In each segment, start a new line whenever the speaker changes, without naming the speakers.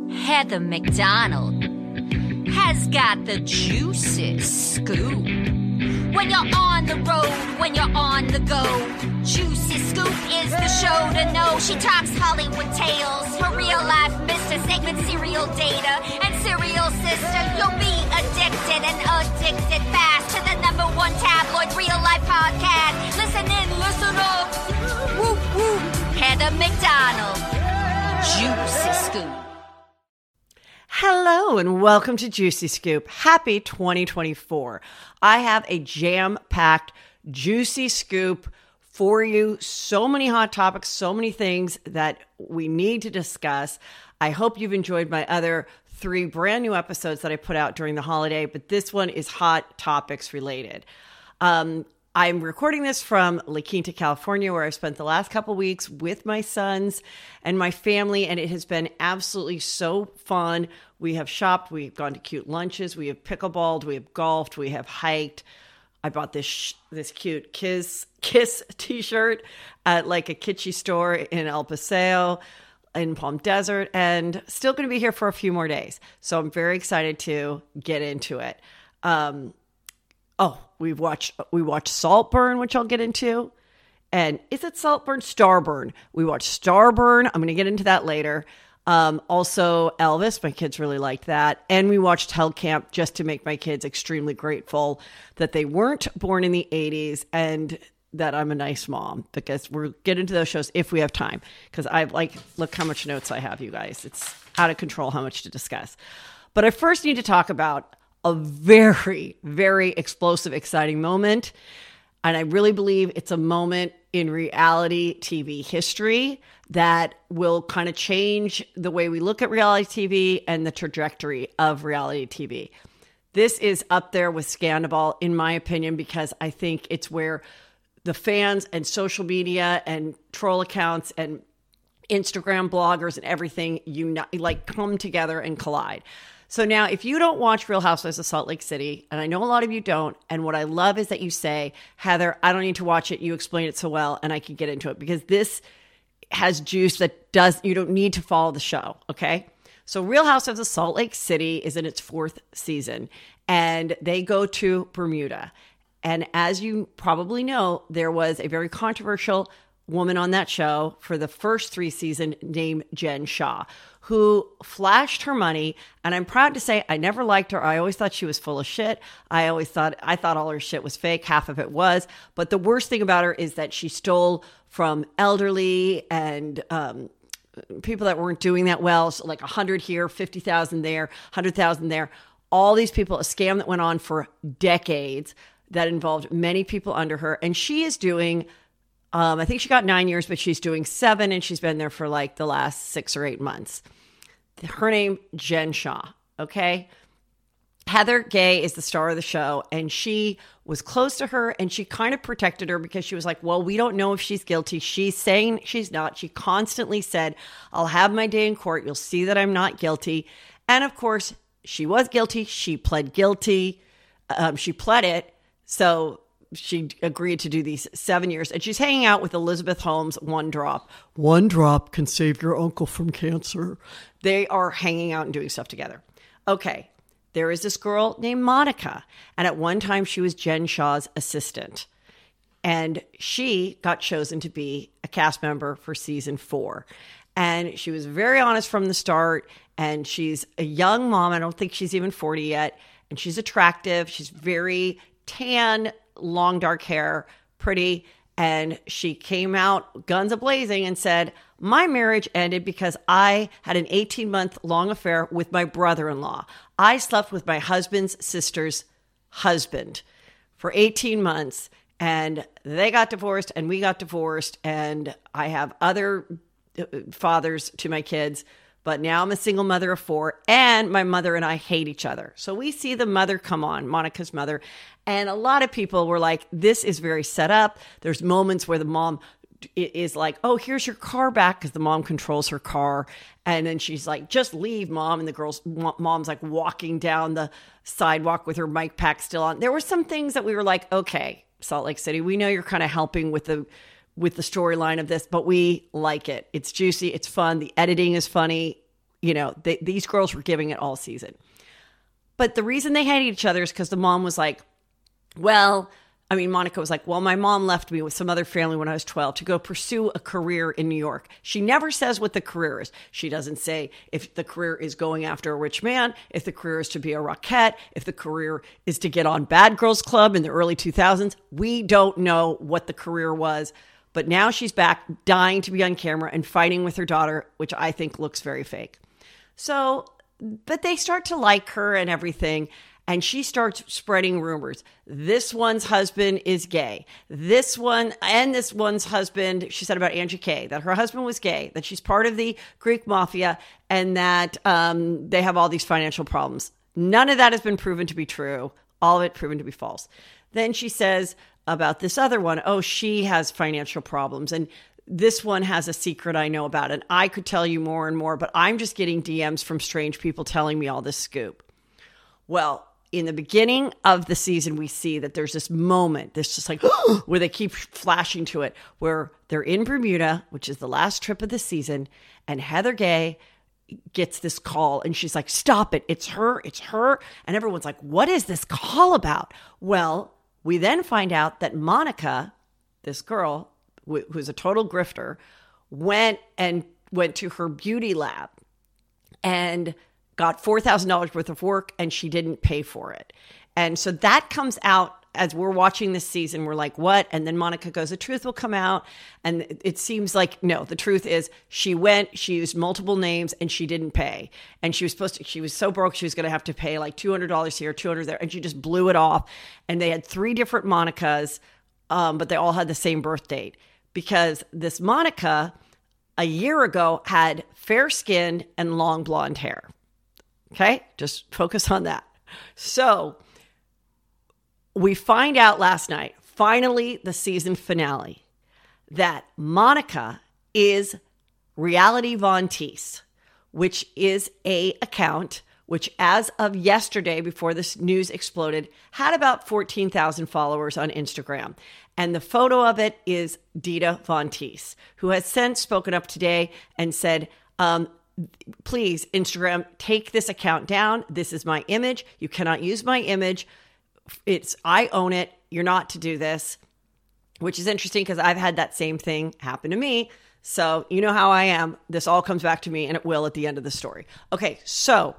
Heather McDonald has got the juiciest scoop. When you're on the road, when you're on the go, Juicy Scoop is the show to know. She talks Hollywood tales, her real life Mr. Segment serial data and serial sister. You'll be addicted and addicted fast to the #1 tabloid real life podcast. Listen in, listen up. Whoop whoop. Heather McDonald, Juicy Scoop.
Hello and welcome to Juicy Scoop. Happy 2024. I have a jam-packed Juicy Scoop for you. So many hot topics, so many things that we need to discuss. I hope you've enjoyed my other 3 brand new episodes that I put out during the holiday, but this one is hot topics related. I'm recording this from La Quinta, California, where I've spent the last couple weeks with my sons and my family, and it has been absolutely so fun. We have shopped, we've gone to cute lunches, we have pickleballed, we have golfed, we have hiked. I bought this cute Kiss t-shirt at like a kitschy store in El Paseo in Palm Desert, and still going to be here for a few more days. So I'm very excited to get into it. We watched Saltburn, which I'll get into. And is it Saltburn? Starburn. We watched Starburn. I'm going to get into that later. Also Elvis. My kids really liked that. And we watched Hell Camp just to make my kids extremely grateful that they weren't born in the 80s and that I'm a nice mom, because we'll get into those shows if we have time. Because look how much notes I have, you guys. It's out of control how much to discuss. But I first need to talk about a very, very explosive, exciting moment. And I really believe it's a moment in reality TV history that will kind of change the way we look at reality TV and the trajectory of reality TV. This is up there with Scandal, in my opinion, because I think it's where the fans and social media and troll accounts and Instagram bloggers and everything come together and collide. So now, if you don't watch Real Housewives of Salt Lake City, and I know a lot of you don't, and what I love is that you say, Heather, I don't need to watch it. You explain it so well, and I can get into it, because this has juice you don't need to follow the show, okay? So Real Housewives of Salt Lake City is in its 4th season, and they go to Bermuda. And as you probably know, there was a very controversial woman on that show for the first 3 seasons named Jen Shah, who flashed her money. And I'm proud to say I never liked her. I always thought she was full of shit. I thought all her shit was fake. Half of it was. But the worst thing about her is that she stole from elderly and people that weren't doing that well. So like 100 here, 50,000 there, 100,000 there. All these people, a scam that went on for decades that involved many people under her. And she is doing I think she got 9 years, but she's doing 7, and she's been there for like the last 6 or 8 months. Her name, Jen Shah, okay? Heather Gay is the star of the show, and she was close to her, and she kind of protected her because she was like, well, we don't know if she's guilty. She's saying she's not. She constantly said, I'll have my day in court. You'll see that I'm not guilty. And of course, she was guilty. She pled guilty. She pled it. So she agreed to do these 7 years, and she's hanging out with Elizabeth Holmes. One drop can save your uncle from cancer. They are hanging out and doing stuff together. Okay. There is this girl named Monica. And at one time she was Jen Shah's assistant, and she got chosen to be a cast member for season 4. And she was very honest from the start. And she's a young mom. I don't think she's even 40 yet. And she's attractive. She's very tan, long dark hair, pretty. And she came out guns a-blazing and said, my marriage ended because I had an 18-month long affair with my brother-in-law. I slept with my husband's sister's husband for 18 months, and they got divorced and we got divorced, and I have other fathers to my kids, but now I'm a single mother of 4, and my mother and I hate each other. So we see the mother come on, Monica's mother, and a lot of people were like, this is very set up. There's moments where the mom is like, oh, here's your car back, because the mom controls her car. And then she's like, just leave, mom. And the mom's like walking down the sidewalk with her mic pack still on. There were some things that we were like, okay, Salt Lake City, we know you're kind of helping with the storyline of this, but we like it. It's juicy. It's fun. The editing is funny. these girls were giving it all season. But the reason they hated each other is because the mom was like, Monica was like, well, my mom left me with some other family when I was 12 to go pursue a career in New York. She never says what the career is. She doesn't say if the career is going after a rich man, if the career is to be a rockette, if the career is to get on Bad Girls Club in the early 2000s. We don't know what the career was. But now she's back, dying to be on camera and fighting with her daughter, which I think looks very fake. So, but they start to like her and everything. And she starts spreading rumors. This one's husband is gay. This one's husband, she said about Angie K, that her husband was gay, that she's part of the Greek mafia, and that they have all these financial problems. None of that has been proven to be true. All of it proven to be false. Then she says about this other one, she has financial problems. And this one has a secret I know about. And I could tell you more and more, but I'm just getting DMs from strange people telling me all this scoop. Well, in the beginning of the season, we see that there's this moment, this just like where they keep flashing to it, where they're in Bermuda, which is the last trip of the season, and Heather Gay gets this call and she's like, stop it. It's her. And everyone's like, what is this call about? Well, we then find out that Monica, this girl who's a total grifter, went to her beauty lab and got $4,000 worth of work, and she didn't pay for it. And so that comes out as we're watching this season. We're like, what? And then Monica goes, the truth will come out. And it seems like, no, the truth is she used multiple names and she didn't pay. And she was so broke, she was going to have to pay like $200 here, $200 there. And she just blew it off. And they had 3 different Monicas, but they all had the same birth date, because this Monica a year ago had fair skin and long blonde hair. Okay, just focus on that. So we find out last night, finally the season finale, that Monica is Reality Von Teese, which is a account which, as of yesterday, before this news exploded, had about 14,000 followers on Instagram. And the photo of it is Dita Von Teese, who has since spoken up today and said, please, Instagram, take this account down. This is my image. You cannot use my image. I own it. You're not to do this, which is interesting because I've had that same thing happen to me. So you know how I am. This all comes back to me, and it will at the end of the story. Okay, so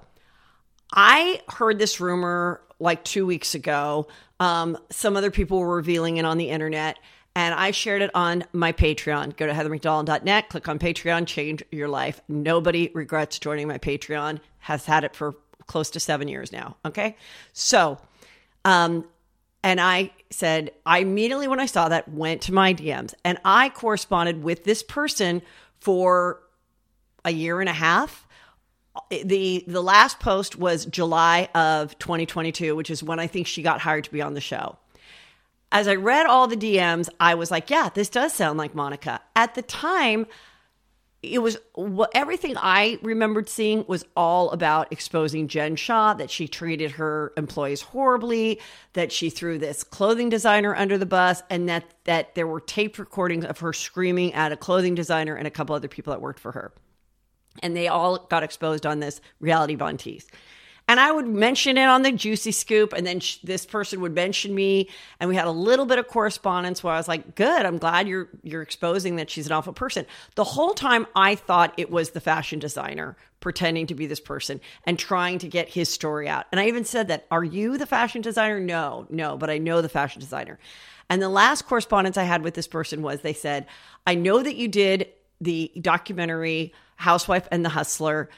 I heard this rumor like 2 weeks ago. Some other people were revealing it on the internet. And I shared it on my Patreon. Go to heathermcdonald.net, click on Patreon, change your life. Nobody regrets joining my Patreon. Has had it for close to 7 years now. Okay. So, and I said, I immediately, when I saw that, went to my DMs, and I corresponded with this person for a year and a half. The last post was July of 2022, which is when I think she got hired to be on the show. As I read all the DMs, I was like, yeah, this does sound like Monica. At the time, it was everything I remembered seeing was all about exposing Jen Shah, that she treated her employees horribly, that she threw this clothing designer under the bus, and that there were taped recordings of her screaming at a clothing designer and a couple other people that worked for her. And they all got exposed on this Reality Von Teese. And I would mention it on the Juicy Scoop, and then this person would mention me, and we had a little bit of correspondence where I was like, good, I'm glad you're exposing that she's an awful person. The whole time I thought it was the fashion designer pretending to be this person and trying to get his story out. And I even said that, are you the fashion designer? No, but I know the fashion designer. And the last correspondence I had with this person was, they said, I know that you did the documentary Housewife and the Hustler,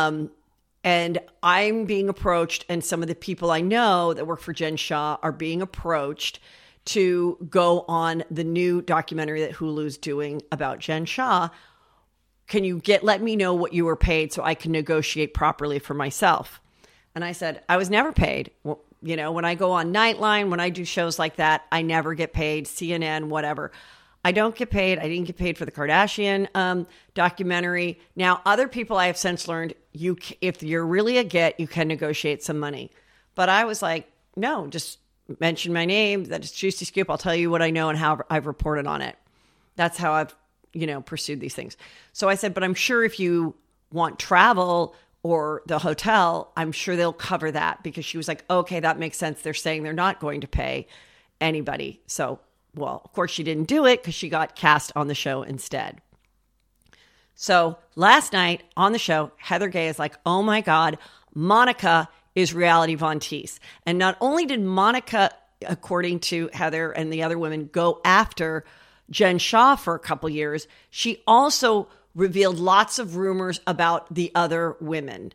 and I'm being approached, and some of the people I know that work for Jen Shah are being approached to go on the new documentary that Hulu's doing about Jen Shah. Can you let me know what you were paid so I can negotiate properly for myself? And I said, I was never paid. Well, when I go on Nightline, when I do shows like that, I never get paid. CNN, whatever. I don't get paid. I didn't get paid for the Kardashian documentary. Now, other people I have since learned, if you're really a get, you can negotiate some money. But I was like, no, just mention my name. That is Juicy Scoop. I'll tell you what I know and how I've reported on it. That's how I've, pursued these things. So I said, but I'm sure if you want travel or the hotel, I'm sure they'll cover that, because she was like, okay, that makes sense. They're saying they're not going to pay anybody. So, well, of course she didn't do it because she got cast on the show instead. So last night on the show, Heather Gay is like, oh my God, Monica is Reality Von Teese. And not only did Monica, according to Heather and the other women, go after Jen Shah for a couple years, she also revealed lots of rumors about the other women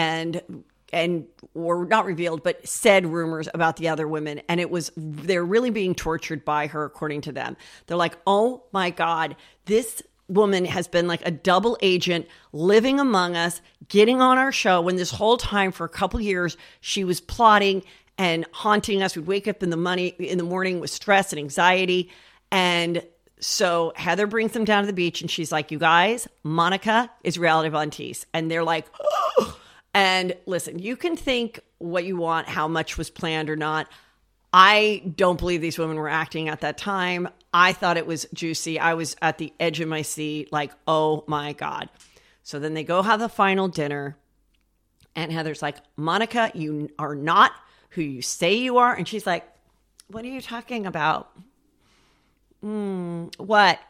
or not revealed, but said rumors about the other women. And they're really being tortured by her, according to them. They're like, oh my God, this woman has been like a double agent living among us, getting on our show, when this whole time for a couple years, she was plotting and haunting us. We'd wake up in the morning with stress and anxiety. And so Heather brings them down to the beach and she's like, you guys, Monica is Reality Von Teese. And they're like, oh. And listen, you can think what you want, how much was planned or not. I don't believe these women were acting at that time. I thought it was juicy. I was at the edge of my seat, like, oh my God. So then they go have the final dinner. And Heather's like, Monica, you are not who you say you are. And she's like, what are you talking about? What?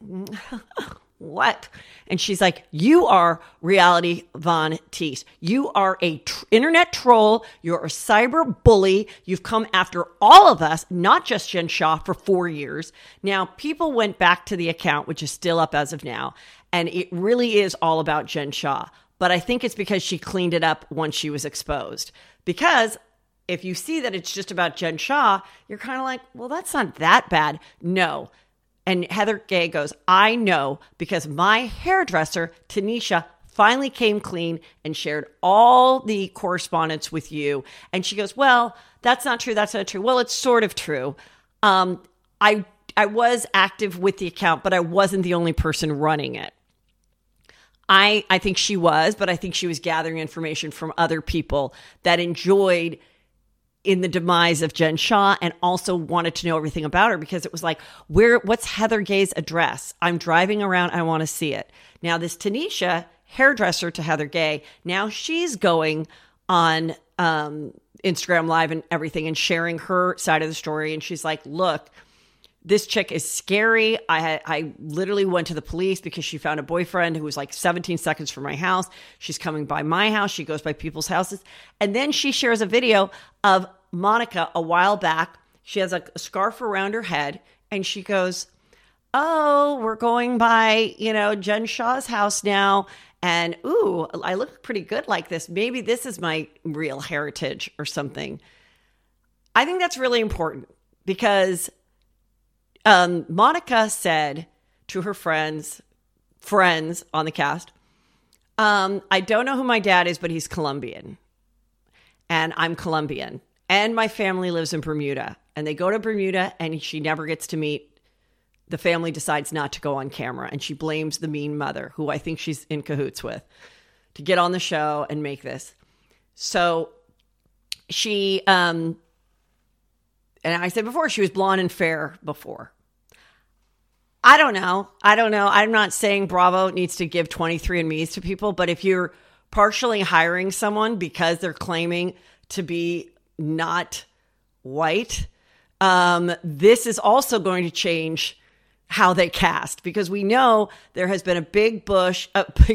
What? And she's like, you are Reality Von Teese. You are a internet troll. You're a cyber bully. You've come after all of us, not just Jen Shah, for 4 years. Now, people went back to the account, which is still up as of now, and it really is all about Jen Shah. But I think it's because she cleaned it up once she was exposed. Because if you see that it's just about Jen Shah, you're kind of like, well, that's not that bad. No. And Heather Gay goes, I know, because my hairdresser, Tanisha, finally came clean and shared all the correspondence with you. And she goes, well, that's not true. That's not true. Well, it's sort of true. I was active with the account, but I wasn't the only person running it. I think she was, but I think she was gathering information from other people that enjoyed in the demise of Jen Shah and also wanted to know everything about her, because it was like, what's Heather Gay's address? I'm driving around. I want to see it. Now, this Tanisha, hairdresser to Heather Gay, now she's going on Instagram Live and everything and sharing her side of the story. And she's like, look, this chick is scary. I literally went to the police because she found a boyfriend who was like 17 seconds from my house. She's coming by my house. She goes by people's houses. And then she shares a video of Monica a while back. She has a scarf around her head and she goes, oh, we're going by, Jen Shah's house now. And, ooh, I look pretty good like this. Maybe this is my real heritage or something. I think that's really important because Monica said to her friends on the cast, I don't know who my dad is, but he's Colombian. And I'm Colombian. And my family lives in Bermuda. And they go to Bermuda and she never gets to meet. The family decides not to go on camera. And she blames the mean mother, who I think she's in cahoots with, to get on the show and make this. So she, and I said before, she was blonde and fair before. I don't know. I'm not saying Bravo needs to give 23andMe's to people, but if you're partially hiring someone because they're claiming to be not white, this is also going to change how they cast, because we know there has been a big push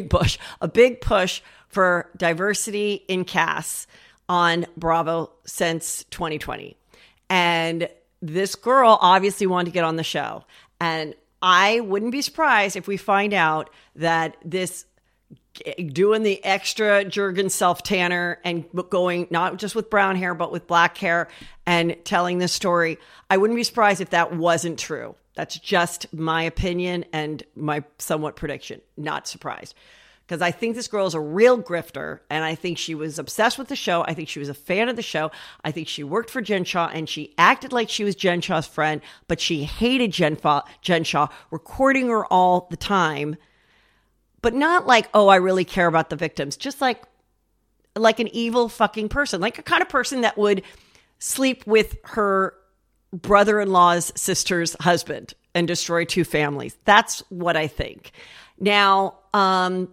for diversity in casts on Bravo since 2020. And this girl obviously wanted to get on the show. And I wouldn't be surprised if we find out that this doing the extra Jergens self-tanner and going not just with brown hair, but with black hair and telling this story, I wouldn't be surprised if that wasn't true. That's just my opinion and my somewhat prediction. Not surprised. Because I think this girl is a real grifter, and I think she was obsessed with the show. I think she was a fan of the show. I think she worked for Jen Shah, and she acted like she was Jen Shah's friend, but she hated Jen Shah, recording her all the time. But not like, oh, I really care about the victims. Just like an evil fucking person. Like a kind of person that would sleep with her brother-in-law's sister's husband and destroy 2 families. That's what I think. Now,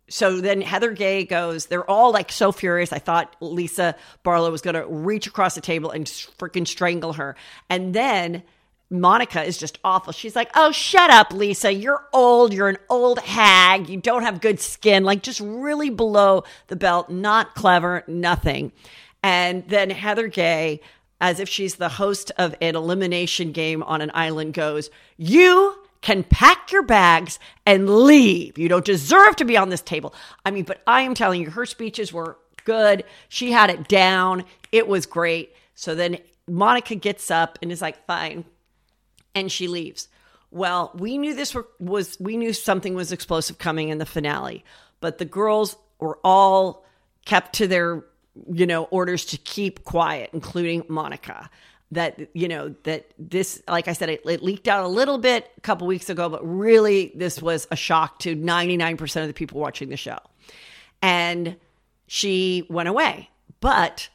So then Heather Gay goes, they're all like so furious. I thought Lisa Barlow was going to reach across the table and freaking strangle her. And then Monica is just awful. She's like, oh, shut up, Lisa. You're old. You're an old hag. You don't have good skin. Like just really below the belt, not clever, nothing. And then Heather Gay, as if she's the host of an elimination game on an island, goes, you can pack your bags and leave. You don't deserve to be on this table. I mean, but I am telling you, her speeches were good. She had it down. It was great. So then Monica gets up and is like, fine. And she leaves. Well, we knew we knew something was explosive coming in the finale, but the girls were all kept to their, orders to keep quiet, including Monica. That this, like I said, it leaked out a little bit a couple weeks ago, but really this was a shock to 99% of the people watching the show. And she went away, but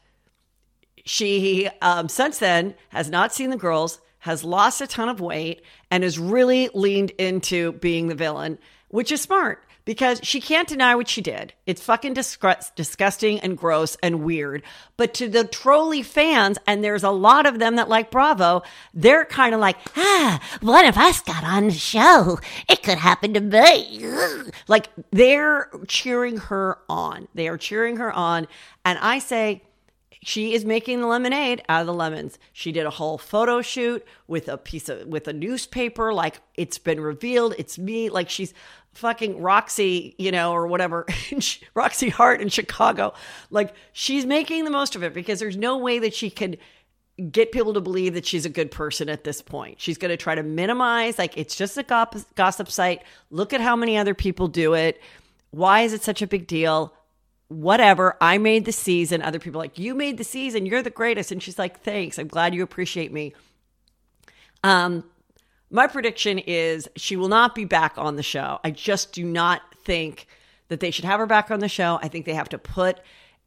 she, since then, has not seen the girls, has lost a ton of weight, and has really leaned into being the villain, which is smart because she can't deny what she did. It's fucking disgusting and gross and weird. But to the trolley fans, and there's a lot of them that like Bravo, they're kind of like, one of us got on the show. It could happen to me. Like they're cheering her on. They are cheering her on. And I say, she is making the lemonade out of the lemons. She did a whole photo shoot with a newspaper. Like it's been revealed. It's me. Like she's fucking Roxy, or whatever, Roxy Hart in Chicago. Like she's making the most of it because there's no way that she could get people to believe that she's a good person at this point. She's going to try to minimize, like it's just a gossip site. Look at how many other people do it. Why is it such a big deal? Whatever. I made the season. Other people are like, you made the season. You're the greatest. And she's like, thanks. I'm glad you appreciate me. My prediction is she will not be back on the show. I just do not think that they should have her back on the show. I think they have to put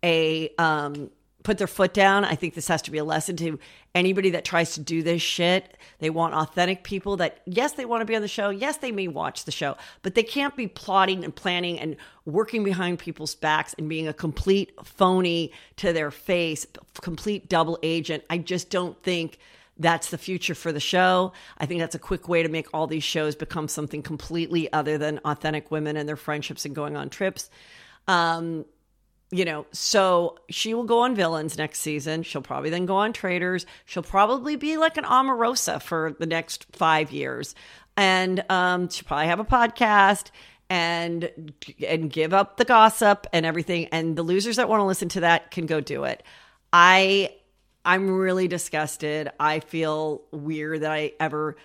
their foot down. I think this has to be a lesson to anybody that tries to do this shit. They want authentic people that, yes, they want to be on the show. Yes, they may watch the show, but they can't be plotting and planning and working behind people's backs and being a complete phony to their face, complete double agent. I just don't think that's the future for the show. I think that's a quick way to make all these shows become something completely other than authentic women and their friendships and going on trips. So she will go on Villains next season. She'll probably then go on Traitors. She'll probably be like an Omarosa for the next 5 years. And she'll probably have a podcast and give up the gossip and everything. And the losers that want to listen to that can go do it. I'm really disgusted. I feel weird that I ever,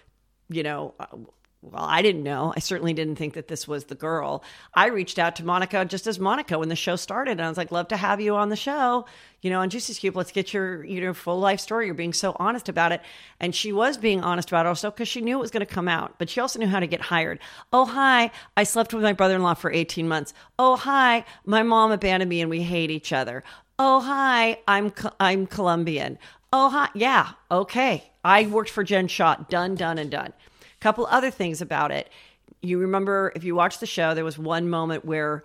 I didn't know. I certainly didn't think that this was the girl. I reached out to Monica just as Monica when the show started. And I was like, love to have you on the show, on Juicy Scoop. Let's get your full life story. You're being so honest about it. And she was being honest about it also because she knew it was going to come out. But she also knew how to get hired. Oh, hi. I slept with my brother-in-law for 18 months. Oh, hi. My mom abandoned me and we hate each other. Oh, hi. I'm Colombian. Oh, hi. Yeah. Okay. I worked for Jen Shah. Done, done, and done. Couple other things about it. You remember, if you watch the show, there was one moment where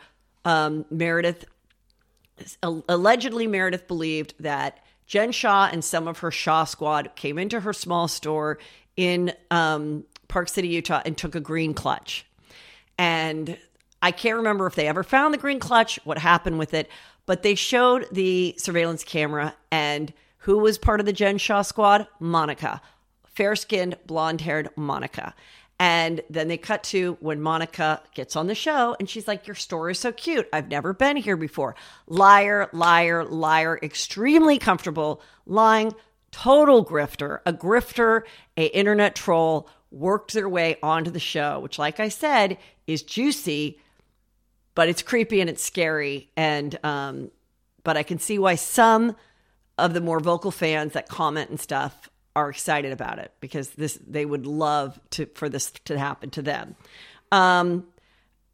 allegedly Meredith believed that Jen Shah and some of her Shah squad came into her small store in Park City, Utah, and took a green clutch. And I can't remember if they ever found the green clutch, what happened with it, but they showed the surveillance camera, and who was part of the Jen Shah squad? Monica. Fair-skinned, blonde-haired Monica. And then they cut to when Monica gets on the show and she's like, your store is so cute. I've never been here before. Liar, liar, liar. Extremely comfortable lying. Total grifter. A grifter, a internet troll, worked their way onto the show, which, like I said, is juicy, but it's creepy and it's scary. And but I can see why some of the more vocal fans that comment and stuff are excited about it because they would love for this to happen to them.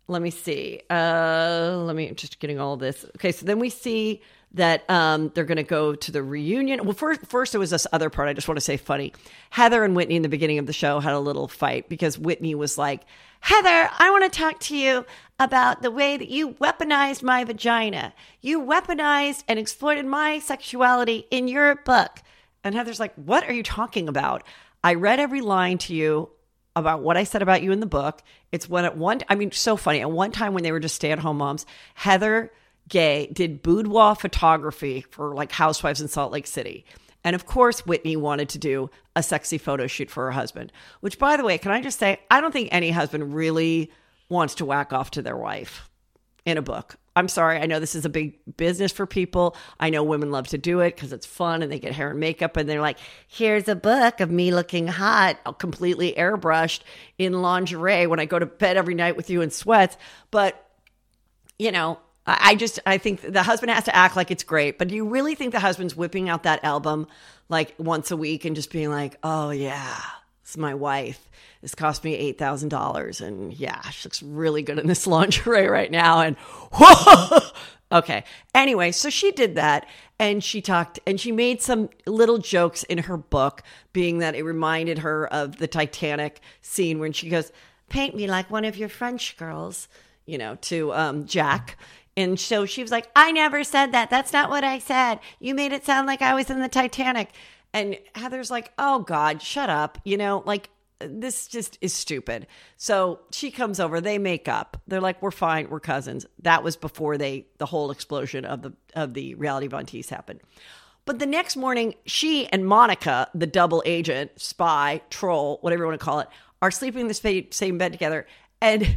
let me see. Let me just getting all this. Okay, so then we see that they're going to go to the reunion. Well, first there was this other part. I just want to say funny. Heather and Whitney in the beginning of the show had a little fight because Whitney was like, Heather, I want to talk to you about the way that you weaponized my vagina. You weaponized and exploited my sexuality in your book. And Heather's like, what are you talking about? I read every line to you about what I said about you in the book. It's when so funny. At one time when they were just stay-at-home moms, Heather Gay did boudoir photography for like housewives in Salt Lake City. And of course, Whitney wanted to do a sexy photo shoot for her husband, which, by the way, can I just say, I don't think any husband really wants to whack off to their wife in a book. I'm sorry. I know this is a big business for people. I know women love to do it because it's fun and they get hair and makeup and they're like, here's a book of me looking hot, completely airbrushed in lingerie when I go to bed every night with you in sweats. But, you know, I think the husband has to act like it's great. But do you really think the husband's whipping out that album like once a week and just being like, oh, yeah, it's my wife. This cost me $8,000. And yeah, she looks really good in this lingerie right now. And whoa! Okay. Anyway, so she did that and she talked and she made some little jokes in her book, being that it reminded her of the Titanic scene when she goes, paint me like one of your French girls, you know, to Jack. And so she was like, I never said that. That's not what I said. You made it sound like I was in the Titanic. And Heather's like, oh God, shut up. You know, like this just is stupid. So she comes over, they make up. They're like, we're fine. We're cousins. That was before the whole explosion of the reality Von Teese happened. But the next morning, she and Monica, the double agent, spy, troll, whatever you want to call it, are sleeping in the same bed together. And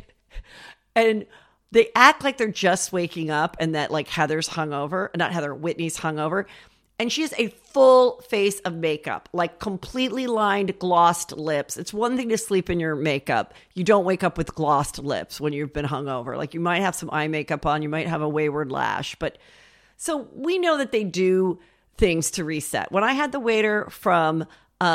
they act like they're just waking up and that like Whitney's hungover. And she has a full face of makeup, like completely lined, glossed lips. It's one thing to sleep in your makeup. You don't wake up with glossed lips when you've been hungover. Like you might have some eye makeup on, you might have a wayward lash. But so we know that they do things to reset. When I had the waiter from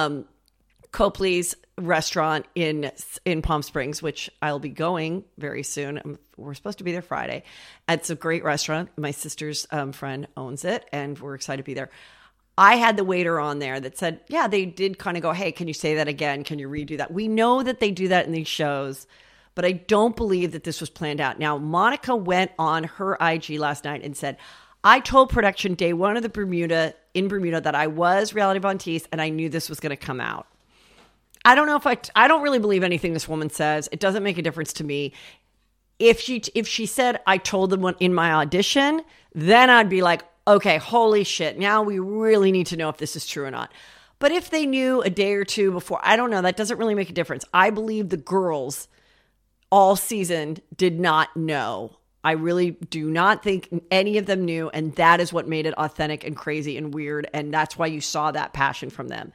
Copley's restaurant in Palm Springs, which I'll be going very soon. We're supposed to be there Friday. It's a great restaurant. My sister's friend owns it, and we're excited to be there. I had the waiter on there that said, yeah, they did kind of go, hey, can you say that again? Can you redo that? We know that they do that in these shows, but I don't believe that this was planned out. Now, Monica went on her IG last night and said, I told production day one of the Bermuda that I was Reality Von Teese, and I knew this was going to come out. I don't know if I don't really believe anything this woman says. It doesn't make a difference to me. If she said, I told them in my audition, then I'd be like, okay, holy shit. Now we really need to know if this is true or not. But if they knew a day or two before, I don't know. That doesn't really make a difference. I believe the girls all season did not know. I really do not think any of them knew. And that is what made it authentic and crazy and weird. And that's why you saw that passion from them.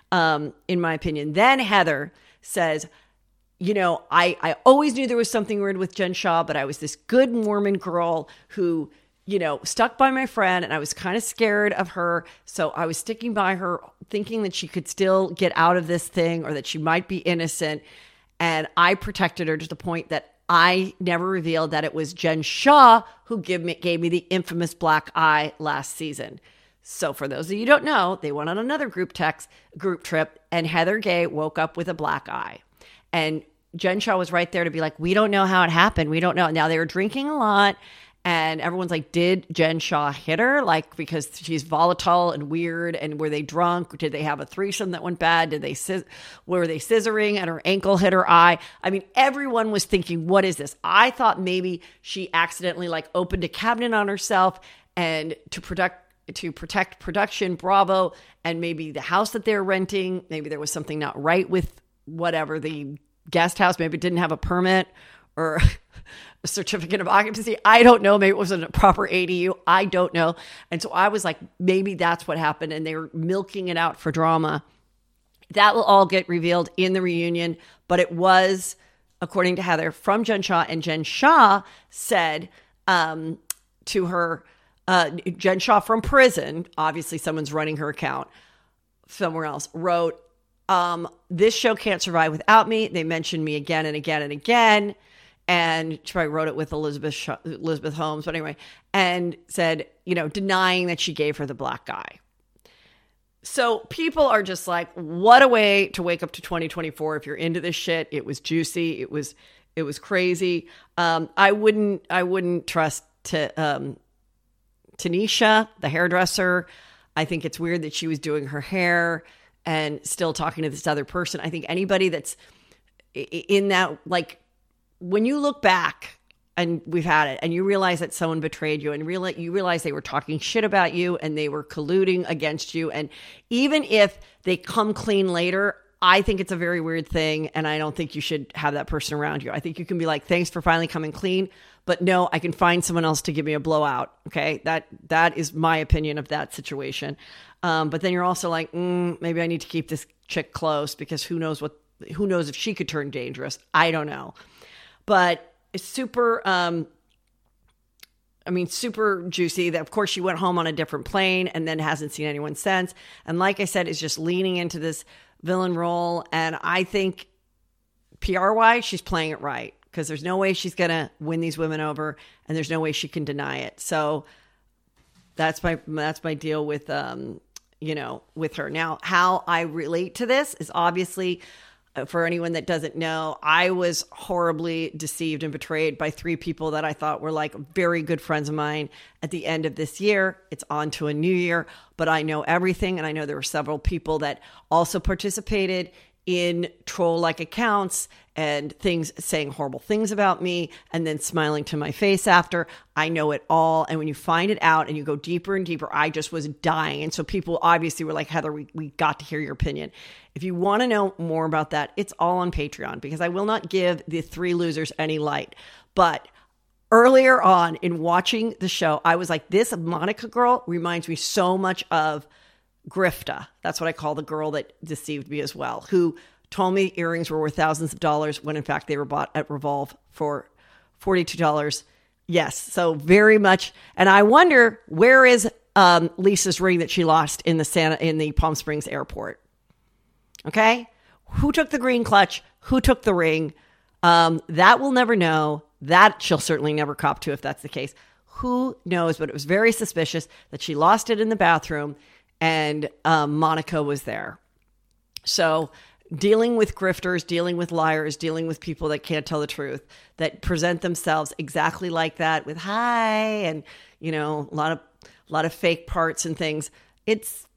In my opinion. Then Heather says, you know, I always knew there was something weird with Jen Shah, but I was this good Mormon girl who, you know, stuck by my friend and I was kind of scared of her. So I was sticking by her thinking that she could still get out of this thing or that she might be innocent. And I protected her to the point that I never revealed that it was Jen Shah who gave me the infamous black eye last season. So for those of you who don't know, they went on another group trip and Heather Gay woke up with a black eye. And Jen Shah was right there to be like, we don't know how it happened. We don't know. Now they were drinking a lot and everyone's like, did Jen Shah hit her? Like, because she's volatile and weird. And were they drunk? Did they have a threesome that went bad? Were they scissoring and her ankle hit her eye? I mean, everyone was thinking, what is this? I thought maybe she accidentally like opened a cabinet on herself and to protect production, Bravo, and maybe the house that they're renting. Maybe there was something not right with whatever the guest house. Maybe it didn't have a permit or a certificate of occupancy. I don't know. Maybe it wasn't a proper ADU. I don't know. And so I was like, maybe that's what happened. And they were milking it out for drama. That will all get revealed in the reunion. But it was, according to Heather, from Jen Shah. And Jen Shah said to her, Jen Shah from prison, obviously someone's running her account somewhere else, wrote, this show can't survive without me. They mentioned me again and again and again. and she probably wrote it with Elizabeth Holmes, but anyway, and said, denying that she gave her the black guy. So people are just like, what a way to wake up to 2024. If you're into this shit, it was juicy. It was crazy. I wouldn't trust Tanisha, the hairdresser. I think it's weird that she was doing her hair and still talking to this other person. I think anybody that's in that, like, when you look back, and we've had it, and you realize that someone betrayed you, and you realize they were talking shit about you and they were colluding against you. And even if they come clean later, I think it's a very weird thing. And I don't think you should have that person around you. I think you can be like, thanks for finally coming clean, but no, I can find someone else to give me a blowout. Okay. That is my opinion of that situation. But then you're also like, maybe I need to keep this chick close, because who knows if she could turn dangerous. I don't know. But it's super juicy. That, of course, she went home on a different plane and then hasn't seen anyone since. And like I said, is just leaning into this villain role. And I think PR-wise, she's playing it right, because there's no way she's going to win these women over, and there's no way she can deny it. So that's my deal with, with her. Now, how I relate to this is obviously, for anyone that doesn't know, I was horribly deceived and betrayed by 3 people that I thought were like very good friends of mine at the end of this year. It's on to a new year, but I know everything. And I know there were several people that also participated in troll-like accounts and things, saying horrible things about me and then smiling to my face after. I know it all. And when you find it out and you go deeper and deeper, I just was dying. And so people obviously were like, Heather, we got to hear your opinion. If you want to know more about that, it's all on Patreon, because I will not give the 3 losers any light. But earlier on in watching the show, I was like, this Monica girl reminds me so much of Grifta. That's what I call the girl that deceived me as well, who told me earrings were worth thousands of dollars when in fact they were bought at Revolve for $42. Yes. So very much. And I wonder, where is Lisa's ring that she lost in the Palm Springs airport? Okay. Who took the green clutch? Who took the ring? That we'll never know. That she'll certainly never cop to if that's the case. Who knows? But it was very suspicious that she lost it in the bathroom, and Monica was there. So dealing with grifters, dealing with liars, dealing with people that can't tell the truth, that present themselves exactly like that with hi and, a lot of fake parts and things. It's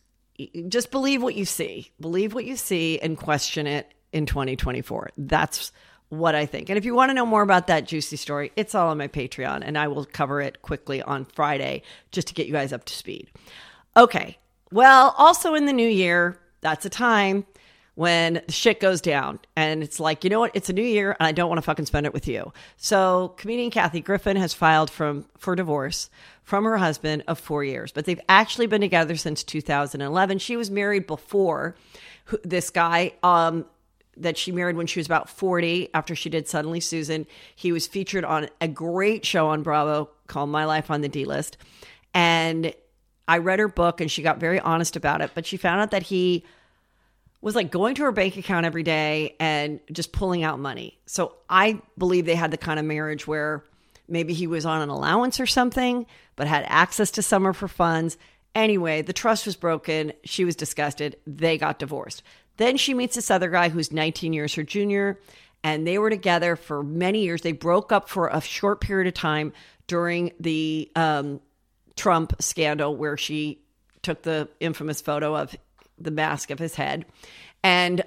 just believe what you see. Believe what you see and question it in 2024. That's what I think. And if you want to know more about that juicy story, it's all on my Patreon, and I will cover it quickly on Friday just to get you guys up to speed. Okay. Well, also in the new year, that's a time when the shit goes down, and it's like, you know what? It's a new year and I don't want to fucking spend it with you. So comedian Kathy Griffin has filed for divorce from her husband of 4 years, but they've actually been together since 2011. She was married before this guy, that she married when she was about 40 after she did Suddenly Susan. He was featured on a great show on Bravo called My Life on the D-List. And I read her book and she got very honest about it, but she found out that he was like going to her bank account every day and just pulling out money. So I believe they had the kind of marriage where maybe he was on an allowance or something, but had access to some of her funds. Anyway, the trust was broken. She was disgusted. They got divorced. Then she meets this other guy who's 19 years her junior, and they were together for many years. They broke up for a short period of time during the Trump scandal, where she took the infamous photo of the mask of his head. And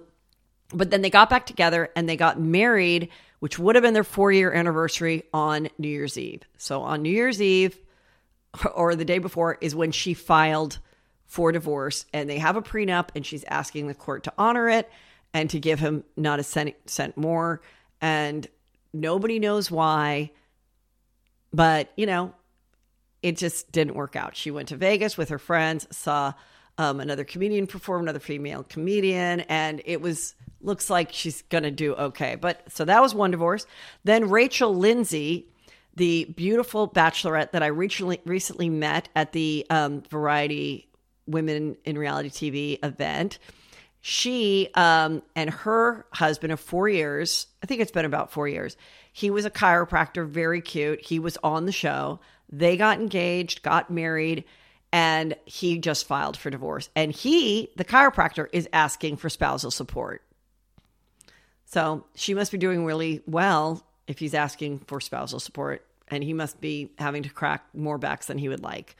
but then they got back together and they got married, which would have been their 4-year anniversary on New Year's Eve. So on New Year's Eve, or the day before, is when she filed for divorce, and they have a prenup, and she's asking the court to honor it and to give him not a cent more. And nobody knows why, but it just didn't work out. She went to Vegas with her friends, saw another comedian perform, another female comedian, and looks like she's going to do okay. But so that was one divorce. Then Rachel Lindsay, the beautiful bachelorette that I recently met at the Variety Women in Reality TV event. She and her husband of 4 years, I think it's been about 4 years. He was a chiropractor, very cute. He was on the show. They got engaged, got married, and he just filed for divorce. And he, the chiropractor, is asking for spousal support. So she must be doing really well if he's asking for spousal support, and he must be having to crack more backs than he would like.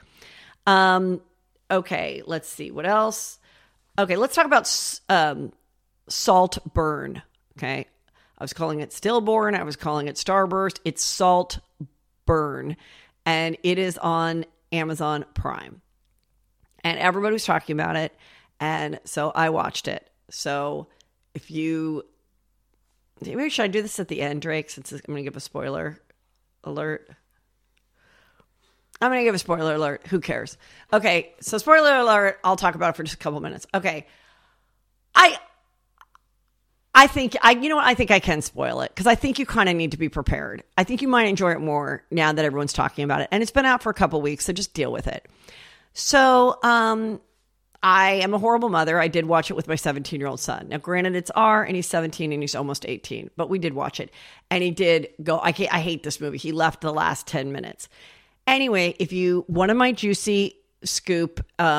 Okay, let's see. What else? Okay, let's talk about Saltburn. Okay, I was calling it Stillborn. I was calling it Starburst. It's Saltburn, and it is on Amazon Prime. And everybody was talking about it, and so I watched it. So if you... Maybe should I do this at the end, Drake, since I'm going to give a spoiler alert? I'm going to give a spoiler alert. Who cares? Okay, so spoiler alert. I'll talk about it for just a couple minutes. Okay. I think, you know what? I think I can spoil it because I think you kind of need to be prepared. I think you might enjoy it more now that everyone's talking about it. And it's been out for a couple weeks, so just deal with it. So, I am a horrible mother. I did watch it with my 17-year-old son. Now, granted, it's R, and he's 17, and he's almost 18. But we did watch it. And he did go, I hate this movie. He left the last 10 minutes. Anyway, one of my Juicy Scoop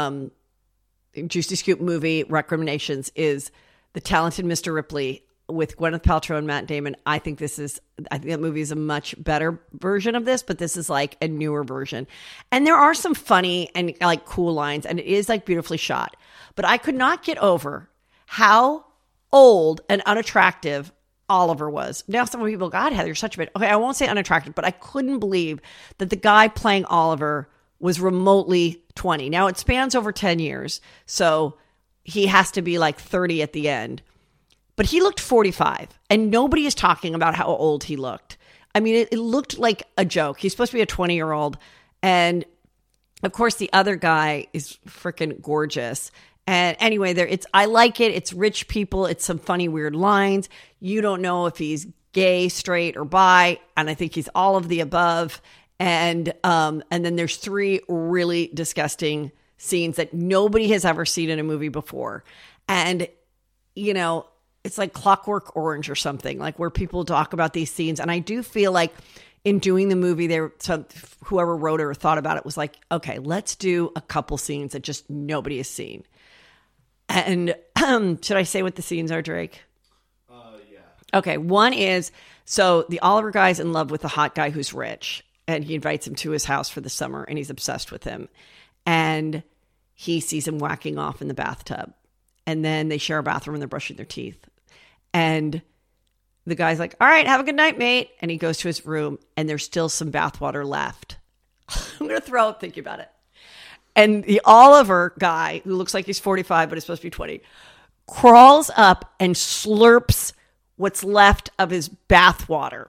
movie recommendations is The Talented Mr. Ripley with Gwyneth Paltrow and Matt Damon. I think that movie is a much better version of this, but this is like a newer version. And there are some funny and like cool lines, and it is like beautifully shot. But I could not get over how old and unattractive Oliver was. Now some people, God, Heather, you're such a bit. Okay, I won't say unattractive, but I couldn't believe that the guy playing Oliver was remotely 20. Now it spans over 10 years, so he has to be like 30 at the end. But he looked 45, and nobody is talking about how old he looked. I mean, it looked like a joke. He's supposed to be a 20-year-old. And, of course, the other guy is freaking gorgeous. And anyway, I like it. It's rich people. It's some funny, weird lines. You don't know if he's gay, straight, or bi. And I think he's all of the above. And then there's 3 really disgusting scenes that nobody has ever seen in a movie before. And, you know, it's like Clockwork Orange or something, like where people talk about these scenes. And I do feel like in doing the movie, whoever wrote it or thought about it was like, okay, let's do a couple scenes that just nobody has seen. And should I say what the scenes are, Drake?
Yeah.
Okay, one is, so the Oliver guy's in love with the hot guy who's rich, and he invites him to his house for the summer, and he's obsessed with him. And he sees him whacking off in the bathtub. And then they share a bathroom and they're brushing their teeth. And the guy's like, all right, have a good night, mate. And he goes to his room and there's still some bathwater left. I'm going to throw up thinking about it. And the Oliver guy, who looks like he's 45, but is supposed to be 20, crawls up and slurps what's left of his bathwater.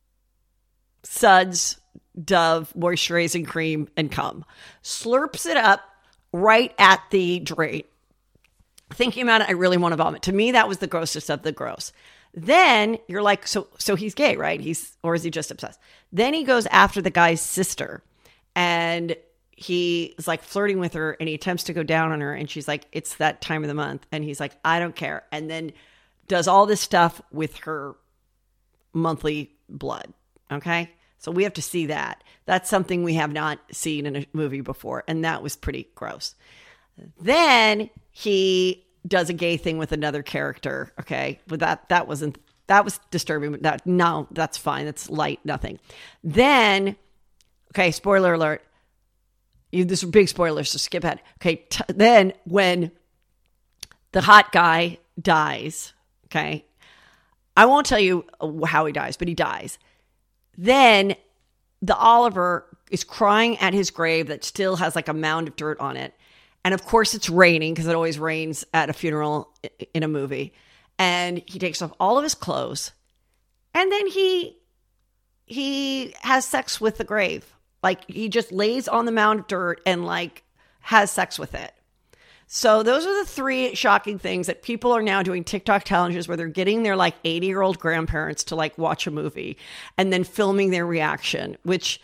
Suds, Dove, moisturizing cream, and cum. Slurps it up right at the drain. Thinking about it, I really want to vomit. To me, that was the grossest of the gross. Then you're like, so he's gay, right? Or is he just obsessed? Then he goes after the guy's sister, and he is like flirting with her, and he attempts to go down on her, and she's like, it's that time of the month. And he's like, I don't care. And then does all this stuff with her monthly blood. Okay. So we have to see that. That's something we have not seen in a movie before. And that was pretty gross. Then he does a gay thing with another character. Okay. But that was disturbing. But that's fine. That's light, nothing. Then, okay, spoiler alert. This is big spoilers, so skip ahead. Okay. Then when the hot guy dies, okay, I won't tell you how he dies, but he dies. Then the Oliver is crying at his grave that still has like a mound of dirt on it. And of course it's raining because it always rains at a funeral in a movie. And he takes off all of his clothes. And then he has sex with the grave. Like he just lays on the mound of dirt and like has sex with it. So those are the three shocking things that people are now doing TikTok challenges where they're getting their like 80-year-old grandparents to like watch a movie and then filming their reaction, which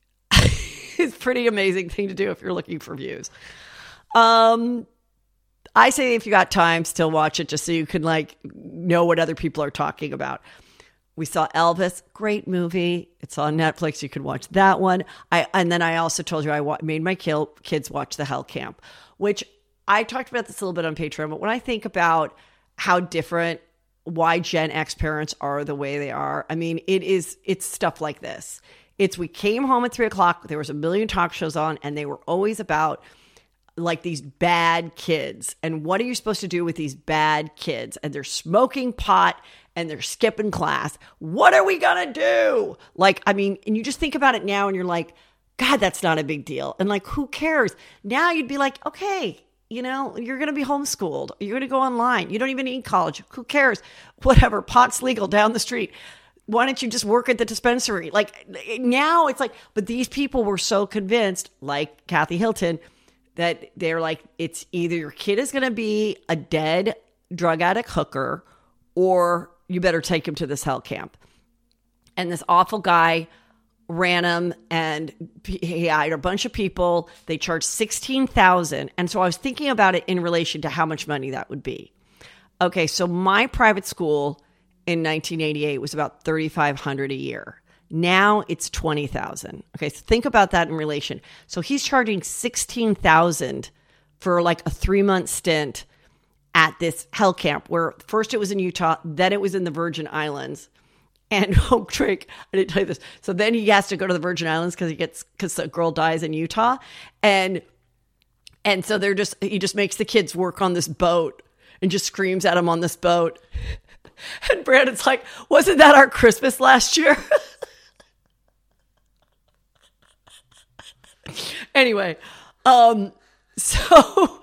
is a pretty amazing thing to do if you're looking for views. I say if you got time, still watch it just so you can like know what other people are talking about. We saw Elvis, great movie. It's on Netflix. You can watch that one. And then I also told you I made my kids watch The Hell Camp, which I talked about this a little bit on Patreon. But when I think about how different, why Gen X parents are the way they are, I mean, it's stuff like this. We came home at 3:00. There was a million talk shows on, and they were always about like these bad kids. And what are you supposed to do with these bad kids? And they're smoking pot and they're skipping class. What are we going to do? Like, I mean, and you just think about it now and you're like, God, that's not a big deal. And like, who cares? Now you'd be like, okay, you know, you're going to be homeschooled. You're going to go online. You don't even need college. Who cares? Whatever. Pot's legal down the street. Why don't you just work at the dispensary? Like now it's like, but these people were so convinced, like Kathy Hilton, that they're like, it's either your kid is going to be a dead drug addict hooker or you better take him to this hell camp. And this awful guy ran him and he hired a bunch of people. They charged $16,000. And so I was thinking about it in relation to how much money that would be. Okay, so my private school in 1988 was about $3,500 a year. Now it's $20,000. Okay, so think about that in relation. So he's charging $16,000 for like a 3-month stint at this hell camp where first it was in Utah, then it was in the Virgin Islands. And oh, Drake, I didn't tell you this. So then he has to go to the Virgin Islands because the girl dies in Utah. And so he just makes the kids work on this boat and just screams at them on this boat. And Brandon's like, wasn't that our Christmas last year? Anyway, so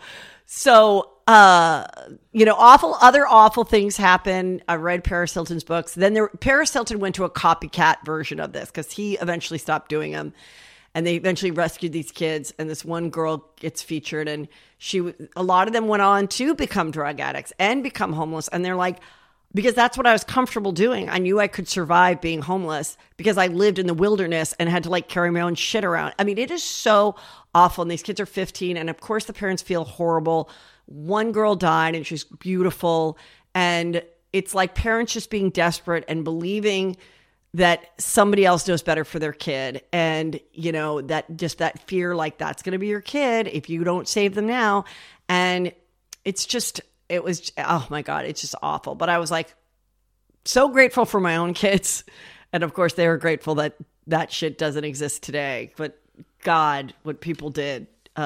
you know, other awful things happen. I read Paris Hilton's books. Then Paris Hilton went to a copycat version of this because he eventually stopped doing them, and they eventually rescued these kids. And this one girl gets featured, and a lot of them went on to become drug addicts and become homeless. And they're like, because that's what I was comfortable doing. I knew I could survive being homeless because I lived in the wilderness and had to like carry my own shit around. I mean, it is so awful. And these kids are 15. And of course the parents feel horrible. One girl died and she's beautiful. And it's like parents just being desperate and believing that somebody else knows better for their kid. And, you know, that fear, like that's going to be your kid if you don't save them now. And it was, oh my God, it's just awful. But I was like, so grateful for my own kids. And of course they were grateful that that shit doesn't exist today. But God, what people did.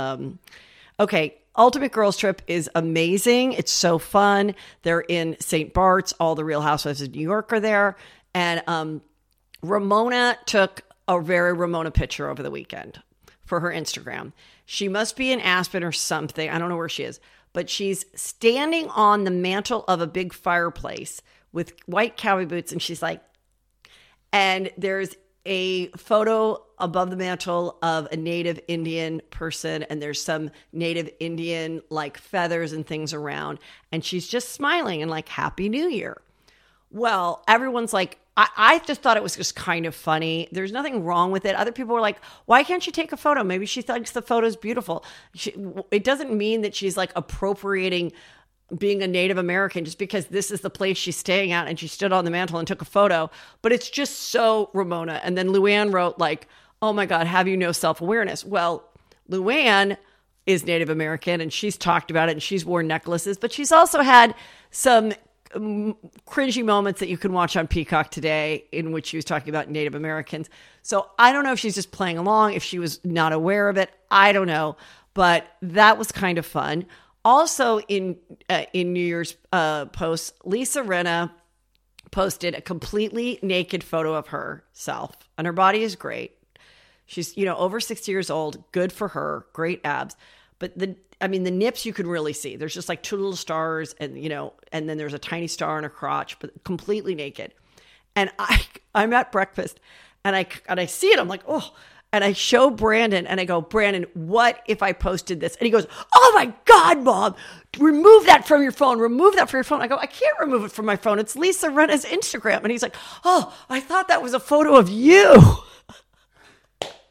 Okay. Ultimate Girls Trip is amazing. It's so fun. They're in St. Bart's. All the Real Housewives of New York are there. And Ramona took a very Ramona picture over the weekend for her Instagram. She must be in Aspen or something. I don't know where she is. But she's standing on the mantle of a big fireplace with white cowboy boots. And she's like, and there's a photo above the mantle of a native Indian person. And there's some native Indian like feathers and things around. And she's just smiling and like, Happy New Year. Well, everyone's like, I just thought it was just kind of funny. There's nothing wrong with it. Other people were like, why can't she take a photo? Maybe she thinks the photo's beautiful. It doesn't mean that she's like appropriating being a Native American just because this is the place she's staying at and she stood on the mantle and took a photo. But it's just so Ramona. And then Luann wrote like, oh my God, have you no self-awareness? Well, Luann is Native American and she's talked about it and she's worn necklaces, but she's also had some cringy moments that you can watch on Peacock today in which she was talking about Native Americans. So I don't know if she's just playing along, if she was not aware of it. I don't know, but that was kind of fun. Also in New Year's posts, Lisa Rinna posted a completely naked photo of herself and her body is great. She's, you know, over 60 years old, good for her, great abs. But the nips you can really see. There's just like two little stars and, you know, and then there's a tiny star on her crotch, but completely naked. And I'm at breakfast and I see it. I'm like, oh, and I show Brandon and I go, Brandon, what if I posted this? And he goes, oh my God, Mom, remove that from your phone. Remove that from your phone. I go, I can't remove it from my phone. It's Lisa Rinna's Instagram. And he's like, oh, I thought that was a photo of you.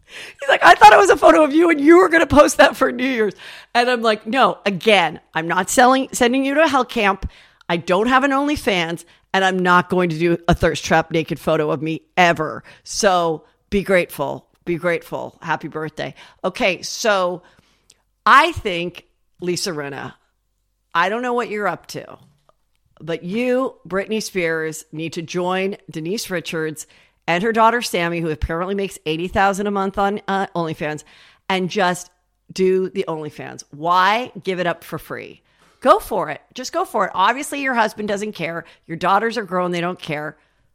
He's like, I thought it was a photo of you and you were going to post that for New Year's. And I'm like, no, again, I'm not sending you to a hell camp. I don't have an OnlyFans and I'm not going to do a thirst trap naked photo of me ever. So be grateful. Be grateful. Happy birthday. Okay. So I think Lisa Rinna, I don't know what you're up to, but you, Britney Spears, need to join Denise Richards and her daughter Sammy, who apparently makes $80,000 a month on OnlyFans, and just do the OnlyFans. Why give it up for free? Go for it. Just go for it. Obviously, your husband doesn't care. Your daughters are grown. They don't care.